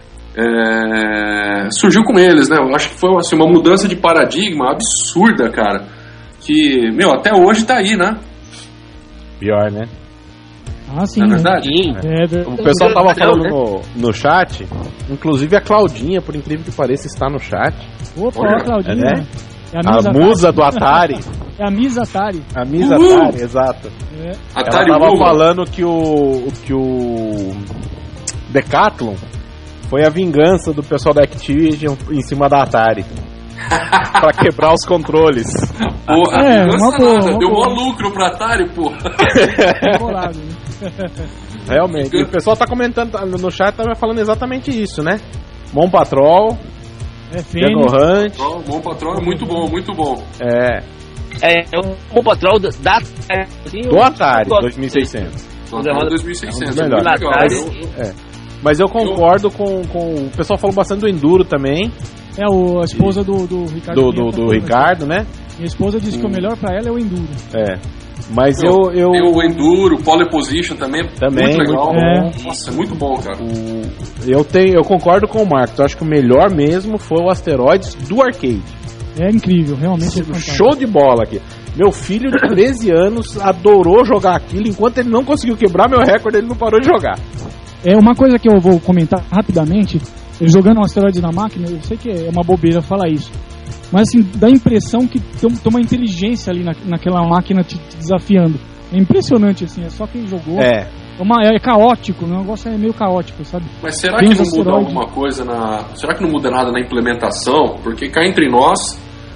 é, surgiu com eles, né? Eu acho que foi assim, uma mudança de paradigma absurda, cara. Que, meu, até hoje tá aí, né? Pior, né? Ah, sim. Não é né? verdade? Sim. É, ver- O pessoal tava falando né? no, no chat, inclusive a Claudinha, por incrível que pareça, está no chat. Opa, Olha, ó, Claudinha. é, né? É a, Miss A Atari. musa do Atari. É a Miss Atari. A Miss Uhul! Atari, exato. É. Atari Ela tava Woman. falando que o que o Decathlon foi a vingança do pessoal da Activision em cima da Atari. Pra quebrar os controles. Porra, É, não uma boa, nada. uma Deu boa. mó lucro pra Atari, porra. É bolado, né? Realmente. E o pessoal tá comentando tá- no chat, tava falando exatamente isso, né? Mon Patrol, É Django Fênix. Hunt. Bom, bom patrão é muito bom, muito bom. É, É, é um bom patrol da, da assim, do eu- Atari, eu gosto. dois mil e seiscentos. Programado- dois mil e seiscentos, É um é dos muito legal. melhores. Eu- É. Mas eu concordo com, com. O pessoal falou bastante do Enduro também. É o, a esposa do, do Ricardo. Do, Pinheiro do, tá do falando. Ricardo, né? Minha esposa disse que o melhor pra ela é o Enduro. É. Mas Meu, eu. eu Tem o Enduro, o Pole Position também. Também, muito legal. muito bom. Nossa, é muito bom, cara. o- eu, tenho, eu concordo com o Marcos. Eu acho que o melhor mesmo foi o Asteroids do arcade. É incrível, realmente é fantástico. Show de bola aqui. Meu filho de treze anos adorou jogar aquilo. Enquanto ele não conseguiu quebrar meu recorde, ele não parou de jogar. É uma coisa que eu vou comentar rapidamente. Eu jogando um asteroide na máquina, eu sei que é uma bobeira falar isso. Mas assim, dá a impressão que tem, tem uma inteligência ali na, naquela máquina te, te desafiando. É impressionante, assim, é só quem jogou. É. É, uma, é caótico, o negócio é meio caótico, sabe? Mas será Tem que os não muda asteroides. alguma coisa na. Será que não muda nada na implementação? Porque cá entre nós,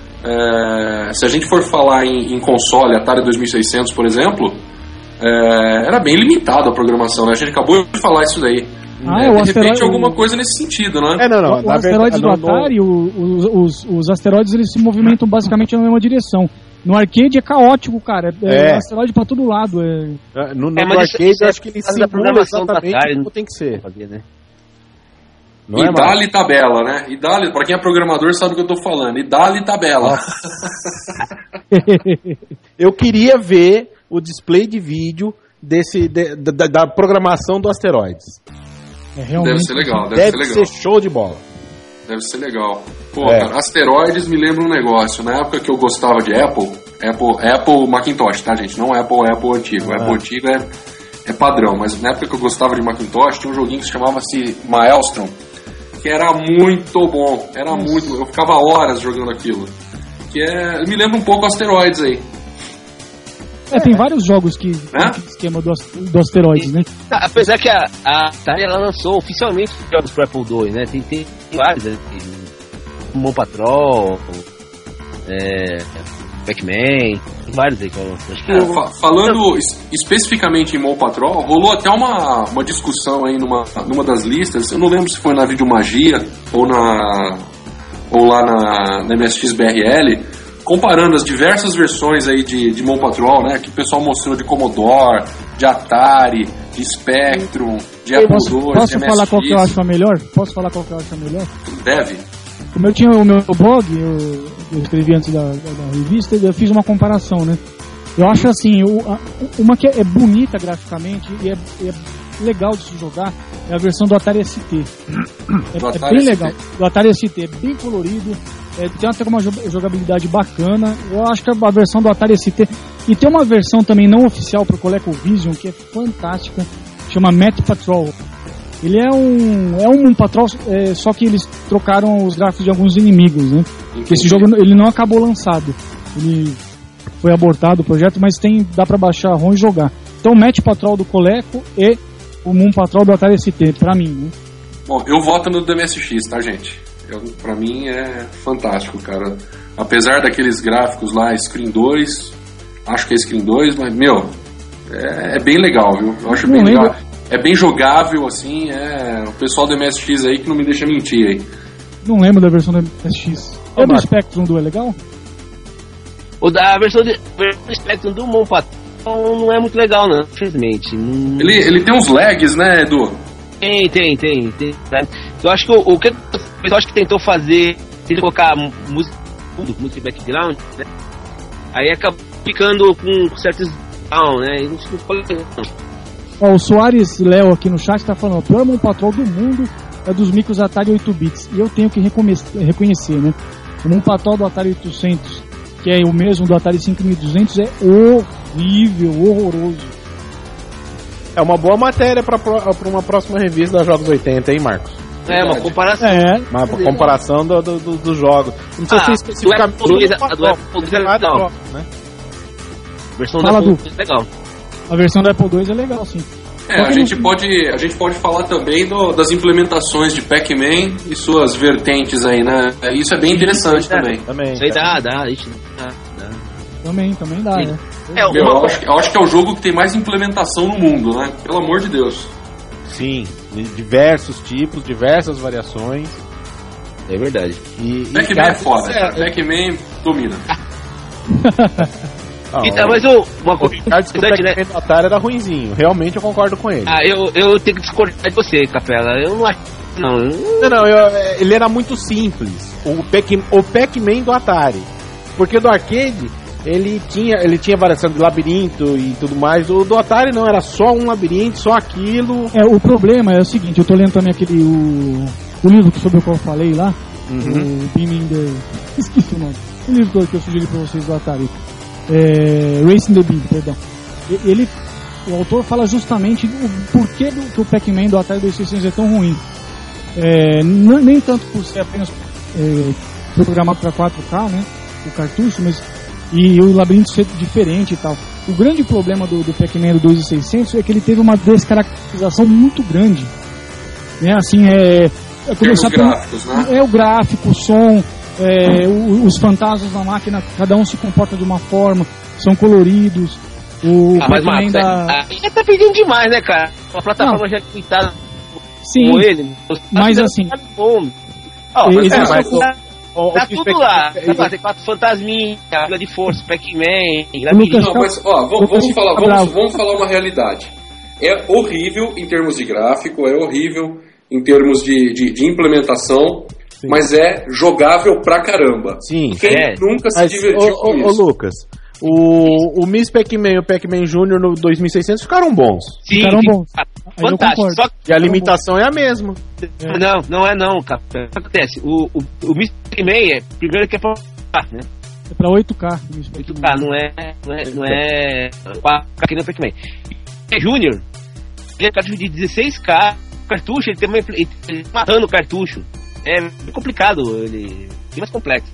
é, se a gente for falar em, em console, Atari dois mil e seiscentos, por exemplo, é, era bem limitada a programação, né? A gente acabou de falar isso daí. Ah, É, é, o de repente asteroide- alguma coisa nesse sentido, né? É, não, não. o na asteroide verdade, do não- não- Atari, o- o- os, os asteroides eles se movimentam basicamente na mesma direção. No arcade é caótico, cara. É, É. é asteroide pra todo lado. É... No, no É, mas isso- arcade, isso é eu acho que ele por causa da simula programação do exatamente Atari, como tem que ser. fazer, né? Não é, e Marcos? dá-lhe tabela, né? E dá-lhe, pra quem é programador sabe o que eu tô falando. E dá-lhe tabela. Eu queria ver o display de vídeo desse, de- da, da programação do Asteroids. É realmente. Deve ser legal, deve, Deve ser legal. ser show de bola. Deve ser legal. Pô, É. cara, asteroides me lembra um negócio. Na época que eu gostava de Apple, Apple, Apple Macintosh, tá, gente? Não Apple, Apple antigo. Ah. Apple antigo é, é padrão, mas na época que eu gostava de Macintosh, tinha um joguinho que se chamava-se Maelstrom, que era muito bom. Era Nossa. muito. Eu ficava horas jogando aquilo. Que é. Me lembra um pouco asteroides aí. É, tem vários jogos que tem É? aquele esquema do, as- do asteroides, né? Ah, apesar que a, a Atari ela lançou oficialmente jogos pro Apple dois, né? Tem, tem vários, né? Tem Mon Patrol, é, Pac-Man, tem vários aí que eu acho que É, eu- fa- falando es- especificamente em Mon Patrol, rolou até uma, uma discussão aí numa, numa das listas. Eu não lembro se foi na Videomagia ou na ou lá na, na M S X B R L, comparando as diversas versões aí de, de Mon Patrol, né? Que o pessoal mostrou de Commodore, de Atari, de Spectrum, de Apple Posso, dois, posso de M S X. falar qual que eu acho a melhor? Posso falar qual que eu acho a melhor? Deve. Como eu tinha o meu blog, eu, eu escrevi antes da, da, da revista, eu fiz uma comparação, né? Eu acho assim, o- a- uma que é bonita graficamente e é, é legal de se jogar é a versão do Atari S T. É, Do é Atari bem S T. legal. Do Atari S T, é bem colorido, é, tem até uma jo- jogabilidade bacana. Eu acho que a versão do Atari S T. E tem uma versão também não oficial pro ColecoVision que é fantástica, chama Met Patrol. Ele é um é um patrol, é, só que eles trocaram os gráficos de alguns inimigos, né? Porque esse jogo ele não acabou lançado, ele foi abortado o projeto, mas tem dá pra baixar a ROM e jogar. Então Met Patrol do Coleco e o Moon Patrol do Atari S T, pra mim, né? Bom, eu voto no D M S X, tá, gente? Eu, pra mim é fantástico, cara. Apesar daqueles gráficos lá, Screen dois, acho que é Screen dois, mas, meu, é, é bem legal, viu? Eu acho Não bem lembro. legal. É bem jogável, assim, é... O pessoal do M S X aí que não me deixa mentir aí. Não lembro da versão do M S X. Ô, É do Marcos. Spectrum do é legal? O da versão de versão do Spectrum do Mon Patrol não é muito legal, não, infelizmente. Não- Ele, ele tem uns lags, né, Edu? Tem, tem, tem, tem, né? Eu acho que o, o que o pessoal acho que tentou fazer, tentou colocar música, música background, né? Aí acaba ficando com certos down, né? E não ficou legal. Ó, o Soares Léo aqui no chat tá falando, o pior Moon Patrol do mundo é dos micros Atari oito bits. E eu tenho que recome- reconhecer, né? O Moon Patrol do Atari oitocentos, que é o mesmo do Atari cinco mil e duzentos, é horrível, horroroso. É uma boa matéria pra, pra uma próxima revista da Jogos oitenta, hein, Marcos? É, uma comparação. É. Uma comparação do, do, do, dos jogos. Não precisa Ah, ser especificamente do Apple dois, a do Apple dois é legal. né? A versão Fala, do Apple Du. dois é legal. A versão do Apple dois é legal, sim. É, a gente, pode, a gente pode falar também do, das implementações de Pac-Man e suas vertentes aí, né? Isso é bem interessante também. Também. Isso aí dá, dá, isso dá, dá. Também, também dá, né? É, Meu, uma... eu, acho, eu acho que é o jogo que tem mais implementação no mundo, né? Pelo amor de Deus. Sim, de diversos tipos, diversas variações. É verdade. E, Pac-Man é foda, cara. Pac-Man domina. Ah, Então, mas eu, uma o coisa Ricardo disse que o interessante, né? Pac-Man do Atari era ruinzinho. Realmente eu concordo com ele. Ah, eu, eu tenho que discordar de você, Capela. Eu não acho. Não, Não, não, eu- ele era muito simples. O Pac- o Pac-Man do Atari. Porque do arcade, ele tinha, ele tinha variação de labirinto e tudo mais. O do Atari não, era só um labirinto, só aquilo. É, o problema é o seguinte, eu tô lendo também aquele, o, o livro sobre o qual eu falei lá, Uhum. o Beaming the... esqueci o nome. O livro que eu- que eu sugeri pra vocês do Atari. É, Racing the Beam, perdão. E- Ele, o autor fala justamente o porquê do, que o Pac-Man do Atari dois mil e seiscentos é tão ruim. É, n- nem tanto por ser apenas é, programado para quatro K, né, o cartucho, mas e o labirinto ser diferente e tal. O grande problema do, do Pac-Man do dois mil e seiscentos é que ele teve uma descaracterização muito grande, né? Assim, é, é Termos começar pelo- gráficos, né? é o gráfico, o som, é, o- os fantasmas na máquina, cada um se comporta de uma forma, são coloridos. O Ah, mas Pac-Man Marcos, da... aí tá pedindo demais, né, cara? Uma plataforma já limitada Sim, com ele. mas tá assim- bom. Ó, Ele- mas, ele- tá, mas- tá, O- o tá que tudo Pac- lá. ele- Tá lá, tem quatro fantasminhas, Águia de Força, Pac-Man, Lucas, Labirinto. Não, mas, ó, vamos, Lucas vamos fica falar, bravo. vamos, vamos falar uma realidade. É horrível em termos de gráfico, é horrível em termos de, de, de implementação, mas é jogável pra caramba. Sim. Quem É. nunca se Mas, divertiu ô, com ô, ô, isso? Lucas, o, o Miss Pac-Man e o Pac-Man Júnior no dois mil e seiscentos ficaram bons. Sim, Ficaram fica- bons. Aí eu fantástico. concordo. Só E a limitação é a mesma. É. Não, não é não, cara. O que acontece? O, o, o Miss Pac-Man é, primeiro que é pra né? É pra oito K. isso, oito K, não é, não é, não é quatro K que nem o Pac-Man. E Júnior, ele é cartucho de dezesseis K, o cartucho, ele tem uma, ele ele tá matando o cartucho. É complicado, ele é mais complexo.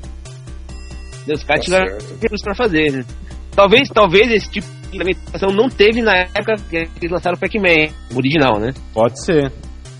Os caras Tá tiveram certo. recursos pra fazer, né? Talvez, talvez esse tipo de implementação não teve na época que eles lançaram o Pac-Man, o original, né? Pode ser.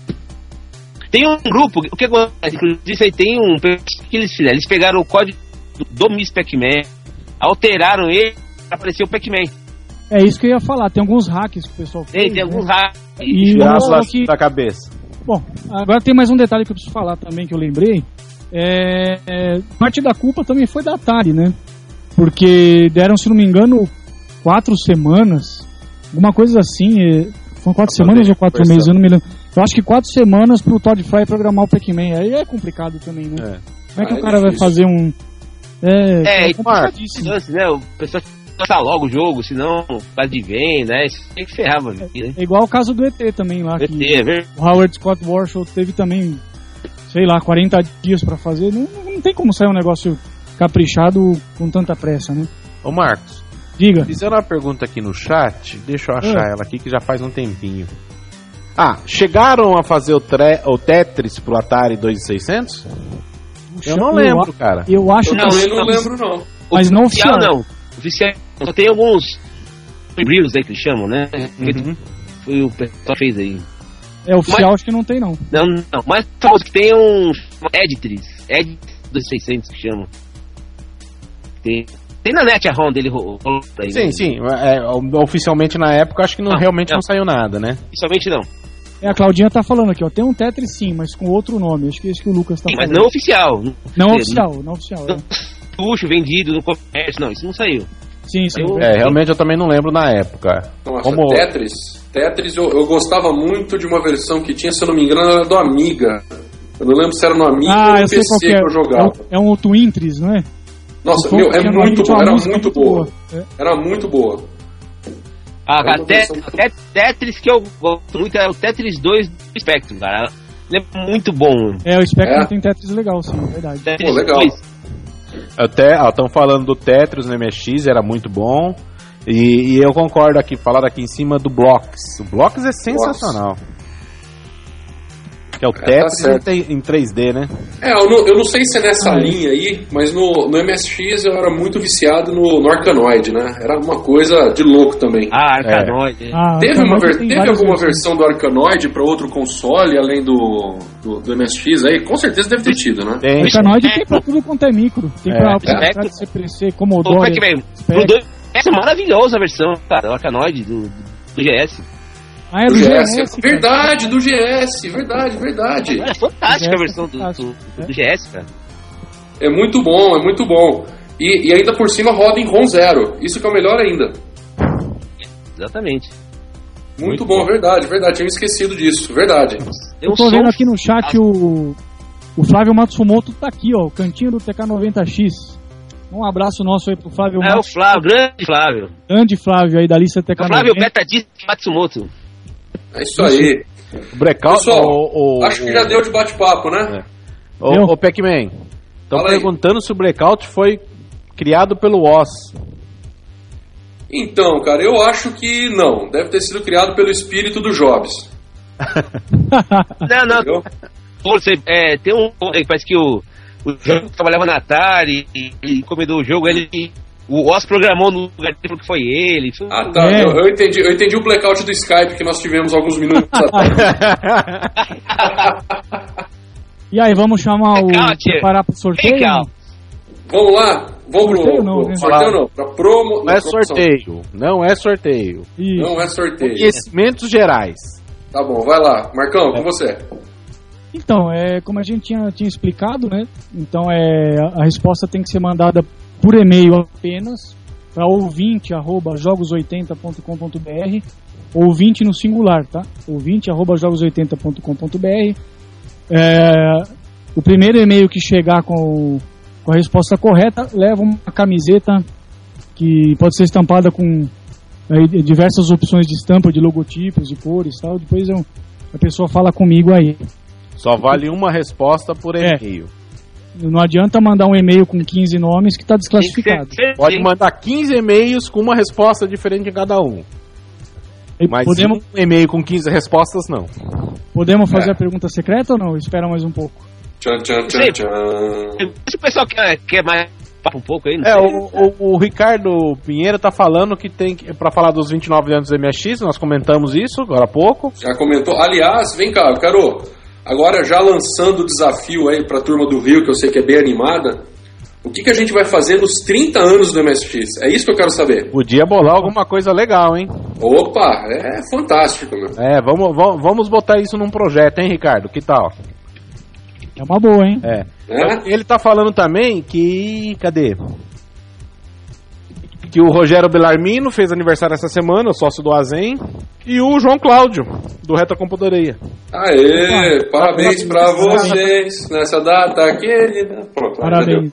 Tem um grupo, o que acontece? Inclusive, isso aí tem um. O que eles fizeram? Eles pegaram o código do, do Miss Pac-Man, alteraram ele pra aparecer o Pac-Man. É isso que eu ia falar. Tem alguns hacks que o pessoal fez. Tem, tem né? alguns hacks. E Tirar vamos falar as que... da cabeça. Bom, agora tem mais um detalhe que eu preciso falar também, que eu lembrei. É, é, parte da culpa também foi da Atari, né? Porque deram, se não me engano, quatro semanas, alguma coisa assim. É, foram quatro Pra semanas poder ou quatro conversar. meses, eu não me lembro. Eu acho que quatro semanas pro Todd Fry programar o Pac-Man. Aí é complicado também, né? É. Como é que Ah, o é cara vai difícil. fazer um... É, É, é complicadíssimo. Lance, né? O pessoal lança logo o jogo, senão faz de venda, né? Isso tem que ferrar, mano. É igual o caso do E T também lá, E que T, é verdade. o Howard Scott Warshaw teve também, sei lá, quarenta dias pra fazer. Não, não tem como sair um negócio caprichado com tanta pressa, né? Ô Marcos, Diga. fizeram uma pergunta aqui no chat, deixa eu achar É. ela aqui que já faz um tempinho. Ah, chegaram a fazer o, tre- o Tetris pro Atari dois mil e seiscentos? Eu não lembro, cara. Eu acho Eu que também sim, não lembro, não. mas não Oficial oficial. não. Oficial só tem alguns brilhos aí que eles chamam, né? Uhum. Foi o pessoal fez aí. É oficial, acho que não tem não. Não, não. Mas famoso que tem um Editris. Editris dois mil e seiscentos que chamam. Tem, tem na net a ROM dele rolou aí. Sim, né? sim. É, oficialmente na época acho que não, Não, realmente não. não. saiu nada, né? Principalmente não. É, a Claudinha tá falando aqui, ó. Tem um Tetris sim, mas com outro nome. Acho que é isso que o Lucas tá Sim, mas falando. não oficial. Não Não- oficial, não oficial. não- É. Luxo vendido no comércio. Não, isso não saiu. Sim, sim. Eu- É, realmente eu também não lembro na época. Nossa, Como... Tetris. Tetris eu, eu gostava muito de uma versão que tinha, se eu não me engano, era do Amiga. Eu não lembro se era no Amiga Ah, ou eu no sei P qual C que que, é. eu jogava. É um, é um Twintris, não é? Nossa, O meu, som é que tinha muito uma- tinha boa, uma era música muito boa. É. Era muito boa. Ah, É cara, uma Te- versão muito- Te- Tetris que eu gosto muito é o Tetris dois do Spectrum, cara. Ele é muito bom. É, o Spectrum É? tem Tetris legal, sim, é verdade. Tetris Pô, legal. dois. Até, estão falando do Tetris no M S X, era muito bom. E, e eu concordo aqui, falar aqui em cima do Blocks. O Blocks é sensacional. Que é o Tetris é, tá em, em três D, né? É, eu não, eu não sei se é nessa ah, linha aí, mas no, no M S X eu era muito viciado no, no Arkanoid, né? Era uma coisa de louco também. Ah, Arkanoid. É. Ah, teve Arkanoid uma ver, teve alguma versões. versão do Arkanoid para outro console, além do, do, do M S X aí? Com certeza deve ter tido, né? Tem. Arkanoid tem pra tudo quanto é micro. Tem É. pra Amstrad, C P C, Commodore. Como é que vem? Essa é maravilhosa a versão, cara, do Arkanoid, do, do G S. Ah, é Do do G G S. S, Verdade, do G S. Verdade, verdade. É fantástica a versão do, fantástico, do, é. do G S, cara. É muito bom, é muito bom. E, e ainda por cima roda em ROM zero. Isso que é o melhor ainda. Exatamente. Muito, Muito bom, bom. verdade, verdade. Tinha esquecido disso, verdade. Tem Eu tô vendo aqui no chat o, o Flávio Matsumoto tá aqui, ó, o cantinho do T K noventa X. Um abraço nosso aí pro Flávio É o Matsumoto. Flávio, grande Flávio. Grande Flávio aí da lista T K O Flávio noventa. Betadista Matsumoto. É isso aí. O Breakout. Pessoal, o, o, acho que já deu de bate-papo, né? O, Deu? o Pac-Man. Estão Fala aí. perguntando se o Breakout foi criado pelo Oz. Então, cara, eu acho que não. Deve ter sido criado pelo espírito do Jobs. Não, não. Entendeu? Pô, você, é, tem um. Parece que o, o jogo trabalhava na Atari e, e encomendou o jogo, ele. O Oz programou no lugar dele que foi ele. Foi, Ah, tá. É. Eu, eu entendi, eu entendi o blackout do Skype que nós tivemos alguns minutos atrás. E aí, vamos chamar o. Blackout. Preparar pro sorteio? Legal. Vamos lá? Vamos pro, Sorteio não, pro né? sorteio não, pra promo. Não é promoção. sorteio. Não é sorteio. Isso. Não é sorteio. Conhecimentos gerais. Tá bom, vai lá. Marcão, com você. Então, é, como a gente tinha, tinha explicado, né? Então, é, a, a resposta tem que ser mandada por e-mail apenas para ouvinte arroba jogos oitenta ponto com ponto b r, ouvinte no singular, tá? ouvinte arroba jogos oitenta ponto com ponto b r. É, o primeiro e-mail que chegar com, o, com a resposta correta leva uma camiseta que pode ser estampada com aí, diversas opções de estampa, de logotipos, de cores e tal. Depois eu, a pessoa fala comigo aí. Só vale uma resposta por É. e-mail. Não adianta mandar um e-mail com quinze nomes que está desclassificado. Pode mandar quinze e-mails com uma resposta diferente em cada um. E Mas podemos, um e-mail com quinze respostas, não. podemos fazer É. a pergunta secreta ou não? Espera mais um pouco. Tchan, tchan, tchan, Sei. tchan. Se o pessoal quer, quer mais papo um pouco aí, não É, sei. o, o, o Ricardo Pinheiro tá falando que tem que, pra falar dos vinte e nove anos do M S X, nós comentamos isso agora há pouco. Já comentou. Aliás, vem cá, eu quero. Agora, já lançando o desafio aí pra turma do Rio, que eu sei que é bem animada, o que, que a gente vai fazer nos trinta anos do M S X? É isso que eu quero saber. Podia bolar alguma coisa legal, hein? Opa, é fantástico, meu. É, vamos, vamos, vamos botar isso num projeto, hein, Ricardo? Que tal? É uma boa, hein? É. É? Ele tá falando também que. Cadê? Que o Rogério Bellarmino fez aniversário essa semana, o sócio do Azen. E o João Cláudio, do Retrocomputadoria. Aê, Opa, parabéns pra vocês nessa data querida. Pronto, Parabéns.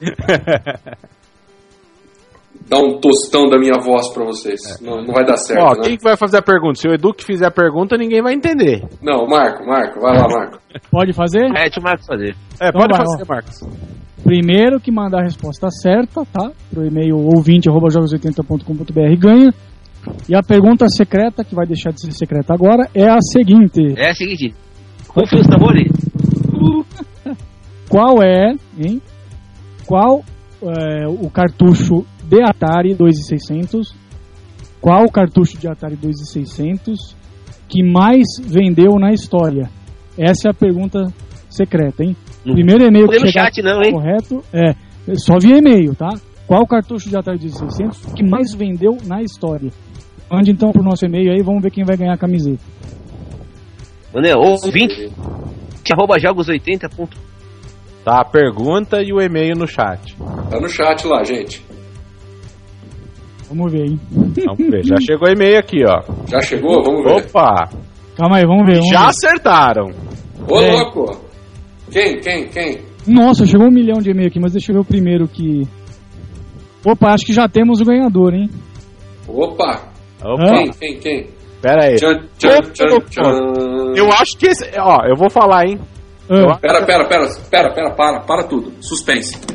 Dá um tostão da minha voz pra vocês. Não, não vai dar certo, Ó, né? quem que vai fazer a pergunta? Se o Edu que fizer a pergunta, ninguém vai entender. Não, Marco, Marco, vai lá, Marco. Pode fazer? É, deixa o Marcos fazer. É, Então pode vai, fazer, ó. Marcos. Primeiro que mandar a resposta certa, tá? Pro e-mail ouvinte arroba jogos oitenta ponto com ponto b r ganha. E a pergunta secreta, que vai deixar de ser secreta agora, é a seguinte. É a seguinte. Confia os tambores. Qual é, hein? Qual é, o cartucho de Atari dois mil e seiscentos? Qual o cartucho de Atari dois mil e seiscentos que mais vendeu na história? Essa é a pergunta secreta, hein? Não Primeiro e-mail que pode no chegar chat não, hein? correto é só via e-mail, tá? Qual o cartucho de Atari dois mil e seiscentos que mais vendeu na história? Mande então pro nosso e-mail aí, vamos ver quem vai ganhar a camiseta. Mané, ouvinte, arroba jogos oitenta. Tá, a pergunta e o e-mail no chat. Tá no chat lá, gente. Vamos ver, hein? Vamos ver, já chegou o e-mail aqui, ó. Já chegou? Vamos ver. Opa! Calma aí, vamos ver. Vamos Já ver. acertaram! Ô, É. louco! Quem, quem, quem? Nossa, chegou um milhão de e-mail aqui, mas deixa eu ver o primeiro que... Opa, acho que já temos o ganhador, hein? Opa! Opa, Quem, quem, quem? pera aí. Tchan, tchan, tchan, tchan. Eu acho que esse... Ó, eu vou falar, hein? Ah, Pera, pera, pera, pera, pera, para, para tudo. Suspense.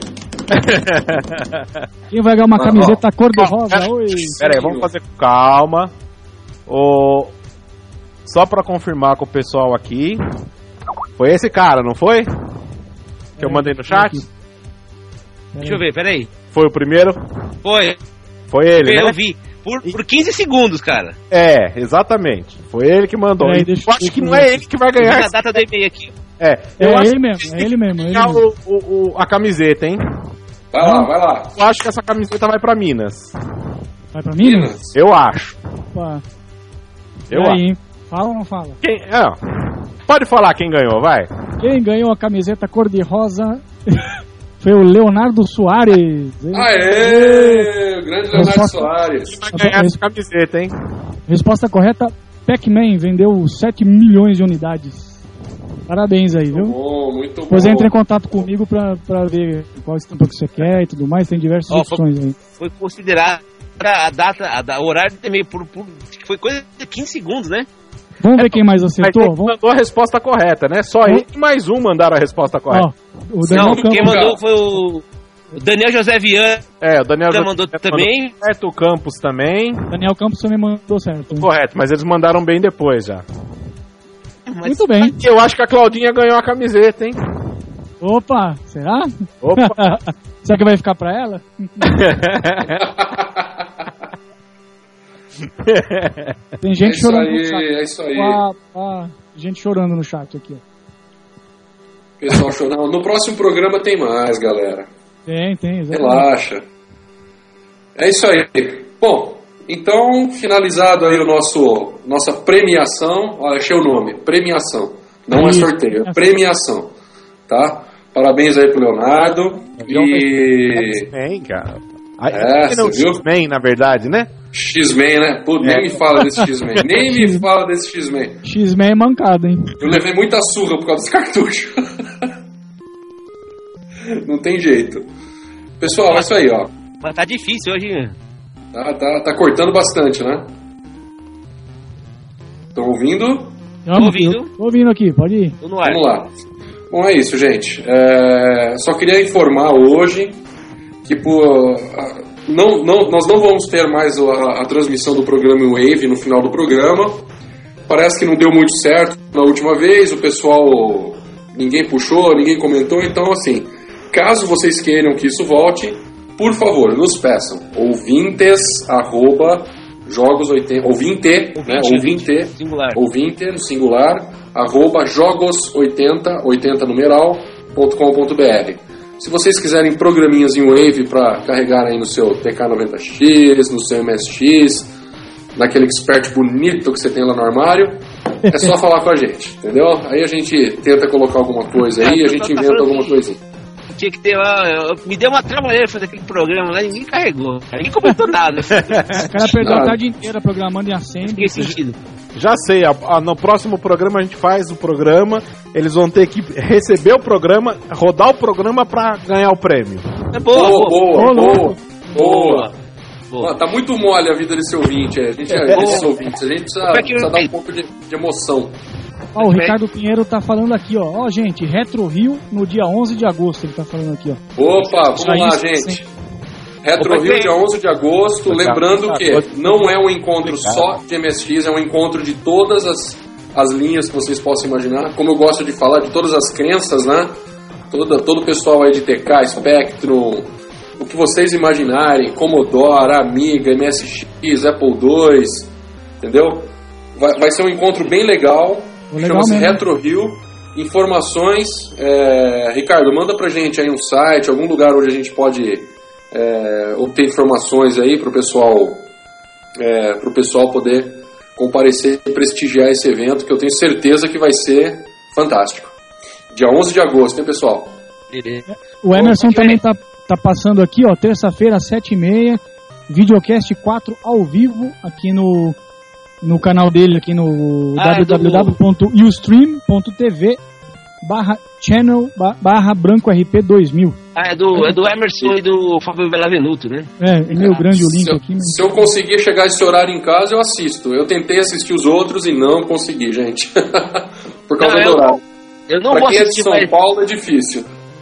Quem vai ganhar uma Ah, camiseta ó. cor-de-rosa? Oi. Pera aí, vamos fazer com calma. O... Só pra confirmar com o pessoal aqui. Foi esse cara, não foi? Que eu mandei no chat? Deixa eu ver, peraí. Foi o primeiro? Foi. Foi ele, Eu né? vi. Por, por quinze segundos, cara. É, exatamente. Foi ele que mandou. Peraí, E deixa- eu acho deixa que eu não ver é aqui. ele que vai Eu vi ganhar. a data do e-mail aqui. É, eu É acho ele mesmo, é ele mesmo. É ele que mesmo. o, o, o- a camiseta, hein? Vai lá, vai lá. Eu acho que essa camiseta vai pra Minas. Vai pra mim? Minas. Eu acho. Opa. Eu E acho. aí, hein? Fala ou não fala? Quem, é, pode falar quem ganhou, vai. Quem ganhou a camiseta cor-de-rosa foi o Leonardo Soares. Aê! O grande Leonardo Resposta- Soares. Vai ganhar essa camiseta, hein? Resposta correta: Pac-Man vendeu sete milhões de unidades. Parabéns aí, Muito viu? bom, muito bom. Depois entra em contato comigo pra, pra ver qual estampa que você quer e tudo mais. Tem diversas Ó, foi- opções aí. Foi considerada a data, a, da- o horário do e-mail por, por. Foi coisa de quinze segundos, né? Vamos ver quem mais Mas acertou? ele Vamos... mandou a resposta correta, né? Só ele e mais um mandaram a resposta Ó, correta. o Daniel Não, Campos. quem mandou foi o. o Daniel José Viana É, o Daniel já José mandou mandou também. certo, o Campos também. Daniel Campos também mandou certo. hein? Correto, mas eles mandaram bem depois já. Mas Muito bem. E eu acho que a Claudinha ganhou a camiseta, hein? Opa, será? Opa! Será que vai ficar pra ela? Tem É gente isso chorando no aí, chat. é isso aí. Ah, ah, gente chorando no chat aqui. ó. Pessoal chorando. No próximo programa tem mais, galera. Tem, tem, exatamente. Relaxa. É isso aí. Bom, então, finalizado aí o nosso nossa premiação. Ó, achei o nome. Premiação. Não é Isso, sorteio, é premiação. Tá? Parabéns aí pro Leonardo. E. X-Men, cara. É, não, você viu? X-Men, na verdade, né? X-Men, né? Pô, nem É. me fala desse X-Men. Nem me fala desse X-Men. X-Men é mancada, hein? Eu levei muita surra por causa desse cartucho. Não tem jeito. Pessoal, é isso aí, ó. Mas tá difícil hoje. né? Tá, tá, tá cortando bastante, né? Estão ouvindo? Vamos, ouvindo. eu Tô ouvindo aqui, pode ir. Tô no ar. Vamos lá. Bom, é isso, gente. É, só queria informar hoje que por, não, não, nós não vamos ter mais a, a transmissão do programa Wave no final do programa. Parece que não deu muito certo na última vez, o pessoal, ninguém puxou, ninguém comentou, então assim, caso vocês queiram que isso volte, por favor, nos peçam. Ouvintes, arroba, jogos oitenta, ouvinte, né, ouvinte, Singular. ouvinte, no singular, arroba jogos oitenta, oitenta numeral, ponto com ponto br. Se vocês quiserem programinhas em Wave para carregar aí no seu T K noventa X, no seu M S X, naquele expert bonito que você tem lá no armário, é só falar com a gente, entendeu? Aí a gente tenta colocar alguma coisa aí, a gente inventa alguma coisinha. Tinha que ter lá. eu- Me deu uma trabalheira fazer aquele programa lá e ninguém carregou. Ninguém comentou nada. O cara perdeu Nada. a tarde inteira programando em Não assembly. tem sentido. Já sei, a- a- no próximo programa a gente faz o programa, eles vão ter que receber o programa, rodar o programa pra ganhar o prêmio. É boa, Boa, boa. boa, Ô, boa, louco. boa. Boa. Ó, tá muito mole a vida desse ouvinte, é. A gente é, desses ouvintes, a gente precisa, Como é que- precisa dar um pouco de, de emoção. Ó, o Ricardo Pinheiro tá falando aqui, ó. Ó, gente, Retro Rio no dia onze de agosto, ele tá falando aqui, ó. Opa, vamos Já lá, isso, gente. sim. Retro Opa, Rio, tem. dia onze de agosto. Legal. Lembrando que Legal. não é um encontro só de M S X, é um encontro de todas as, as linhas que vocês possam imaginar. Como eu gosto de falar, de todas as crenças, né? Toda, todo o pessoal aí de T K, Spectrum, o que vocês imaginarem, Commodore, Amiga, M S X, Apple dois, entendeu? Vai, vai ser um encontro bem legal. Legal Chama-se mesmo. Retro Rio. Informações, é, Ricardo, manda pra gente aí um site, algum lugar onde a gente pode é, obter informações aí pro pessoal, é, pro pessoal poder comparecer e prestigiar esse evento, que eu tenho certeza que vai ser fantástico. Dia onze de agosto, hein, pessoal? Beleza. O Emerson Bom, também tá, tá passando aqui, ó, terça-feira, às sete e meia, videocast quatro ao vivo, aqui no, no canal dele, aqui no Ah, é do- www ponto ustream ponto tv barra channel ba- barra branco R P dois mil. Ah, é do, é do Emerson e do Fábio Bellavenuto, né? É, é meio grande o link se, eu, aqui, mas... se eu conseguir chegar esse horário em casa, eu assisto. Eu tentei assistir os outros e não consegui, gente. Por causa Não, do eu- horário. Eu não Pra vou quem é de assistir São mais. Paulo é difícil.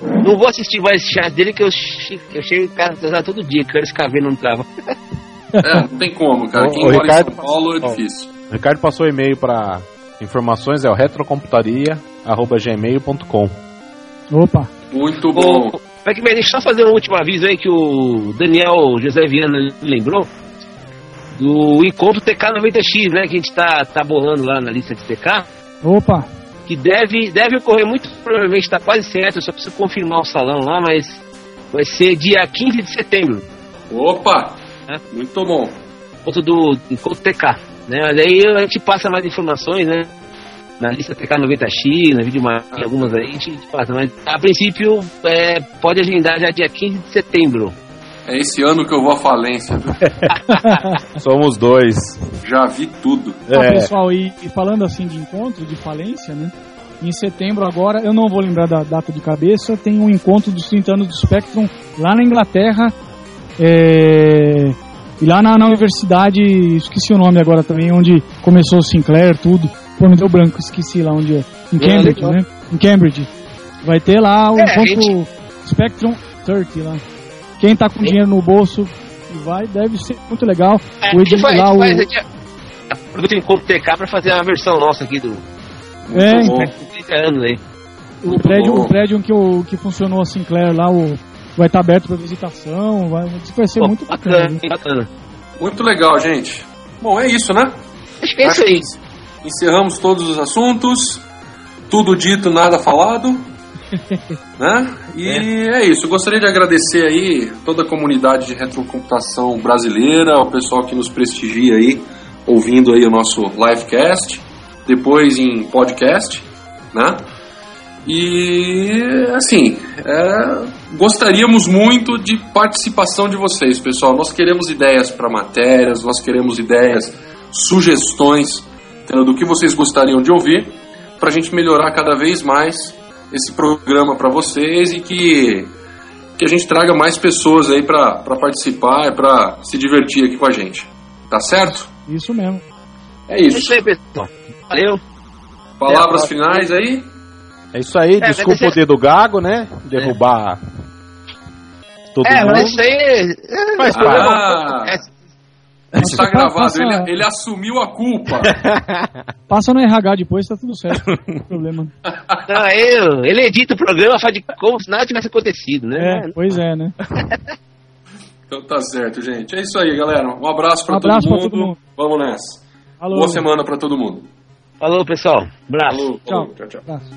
Não vou assistir mais chat dele, que eu, eu chego em casa atrasado todo dia, que eu escavei não trava. É, não tem como, cara. Quem o mora Ricardo, em São Paulo é ó, difícil. O Ricardo passou e-mail para informações, é o retrocomputaria arroba gmail ponto com. Opa. Muito bom. Ô, Pac-Man, deixa eu só fazer um último aviso aí que o Daniel José Viana lembrou do encontro T K noventa X, né? Que a gente tá, tá bolando lá na lista de T K. Opa. Que deve, deve ocorrer, muito provavelmente tá quase certo, eu só preciso confirmar o salão lá, mas vai ser dia quinze de setembro. Opa! É. Muito bom. Encontro do encontro T K, né? Mas aí a gente passa mais informações, né? Na lista T K noventa X, na Videomark, algumas aí a gente passa, mas a princípio é, pode agendar já dia quinze de setembro. É esse ano que eu vou à falência. Somos dois. Já vi tudo. Ó, É. pessoal, e, e falando assim de encontro, de falência, né? Em setembro agora, eu não vou lembrar da data de cabeça, tem um encontro dos trinta anos do Spectrum lá na Inglaterra. É, e lá na, na universidade, esqueci o nome agora também, onde começou o Sinclair, tudo. Pô, me deu branco, esqueci lá onde é. Em Cambridge, É, né? Em Cambridge. Vai ter lá o É, encontro gente... Spectrum trinta lá. Quem tá com dinheiro no bolso vai, deve ser muito legal. É, o a gente Ed, faz, lá, a o... gente faz aqui a produto encontro T K pra fazer uma versão nossa aqui do É, Muito bom. trinta anos aí. o Muito prédio, bom. o prédio que, o, que funcionou a Sinclair lá, o, vai estar aberto para visitação, vai, vai ser Pô, muito bacana. bacana, viu? bacana. Muito legal, gente. Bom, é isso, né? Acho que é isso aí. Encerramos todos os assuntos. Tudo dito, nada falado. Né? E é. é isso. Eu gostaria de agradecer aí toda a comunidade de retrocomputação brasileira, ao pessoal que nos prestigia aí, ouvindo aí o nosso livecast, depois em podcast, né? E assim, é, gostaríamos muito de participação de vocês, pessoal. Nós queremos ideias para matérias, nós queremos ideias, sugestões, entendeu? Do que vocês gostariam de ouvir, para a gente melhorar cada vez mais esse programa para vocês e que, que a gente traga mais pessoas aí para participar e para se divertir aqui com a gente. Tá certo? Isso mesmo. É É isso. isso aí, pessoal. Valeu. Palavras finais aí? É isso aí, É, desculpa vai o dedo gago, né? Derrubar todo É, mundo. mas isso aí. É, Faz é, Ah. é, Isso tá Passa- gravado, ele, ele assumiu a culpa. Passa no R H depois, tá tudo certo. Não tem problema. Não, eu, ele edita o programa, faz de como se nada tivesse acontecido, né? É, pois é, né? Então tá certo, gente. É isso aí, galera. Um abraço pra, Um abraço todo, pra mundo. todo mundo. Vamos nessa. Alô. Boa semana pra todo mundo. Falou, pessoal. Abraço. Falou, Tchau. falou, tchau, tchau. Abraço.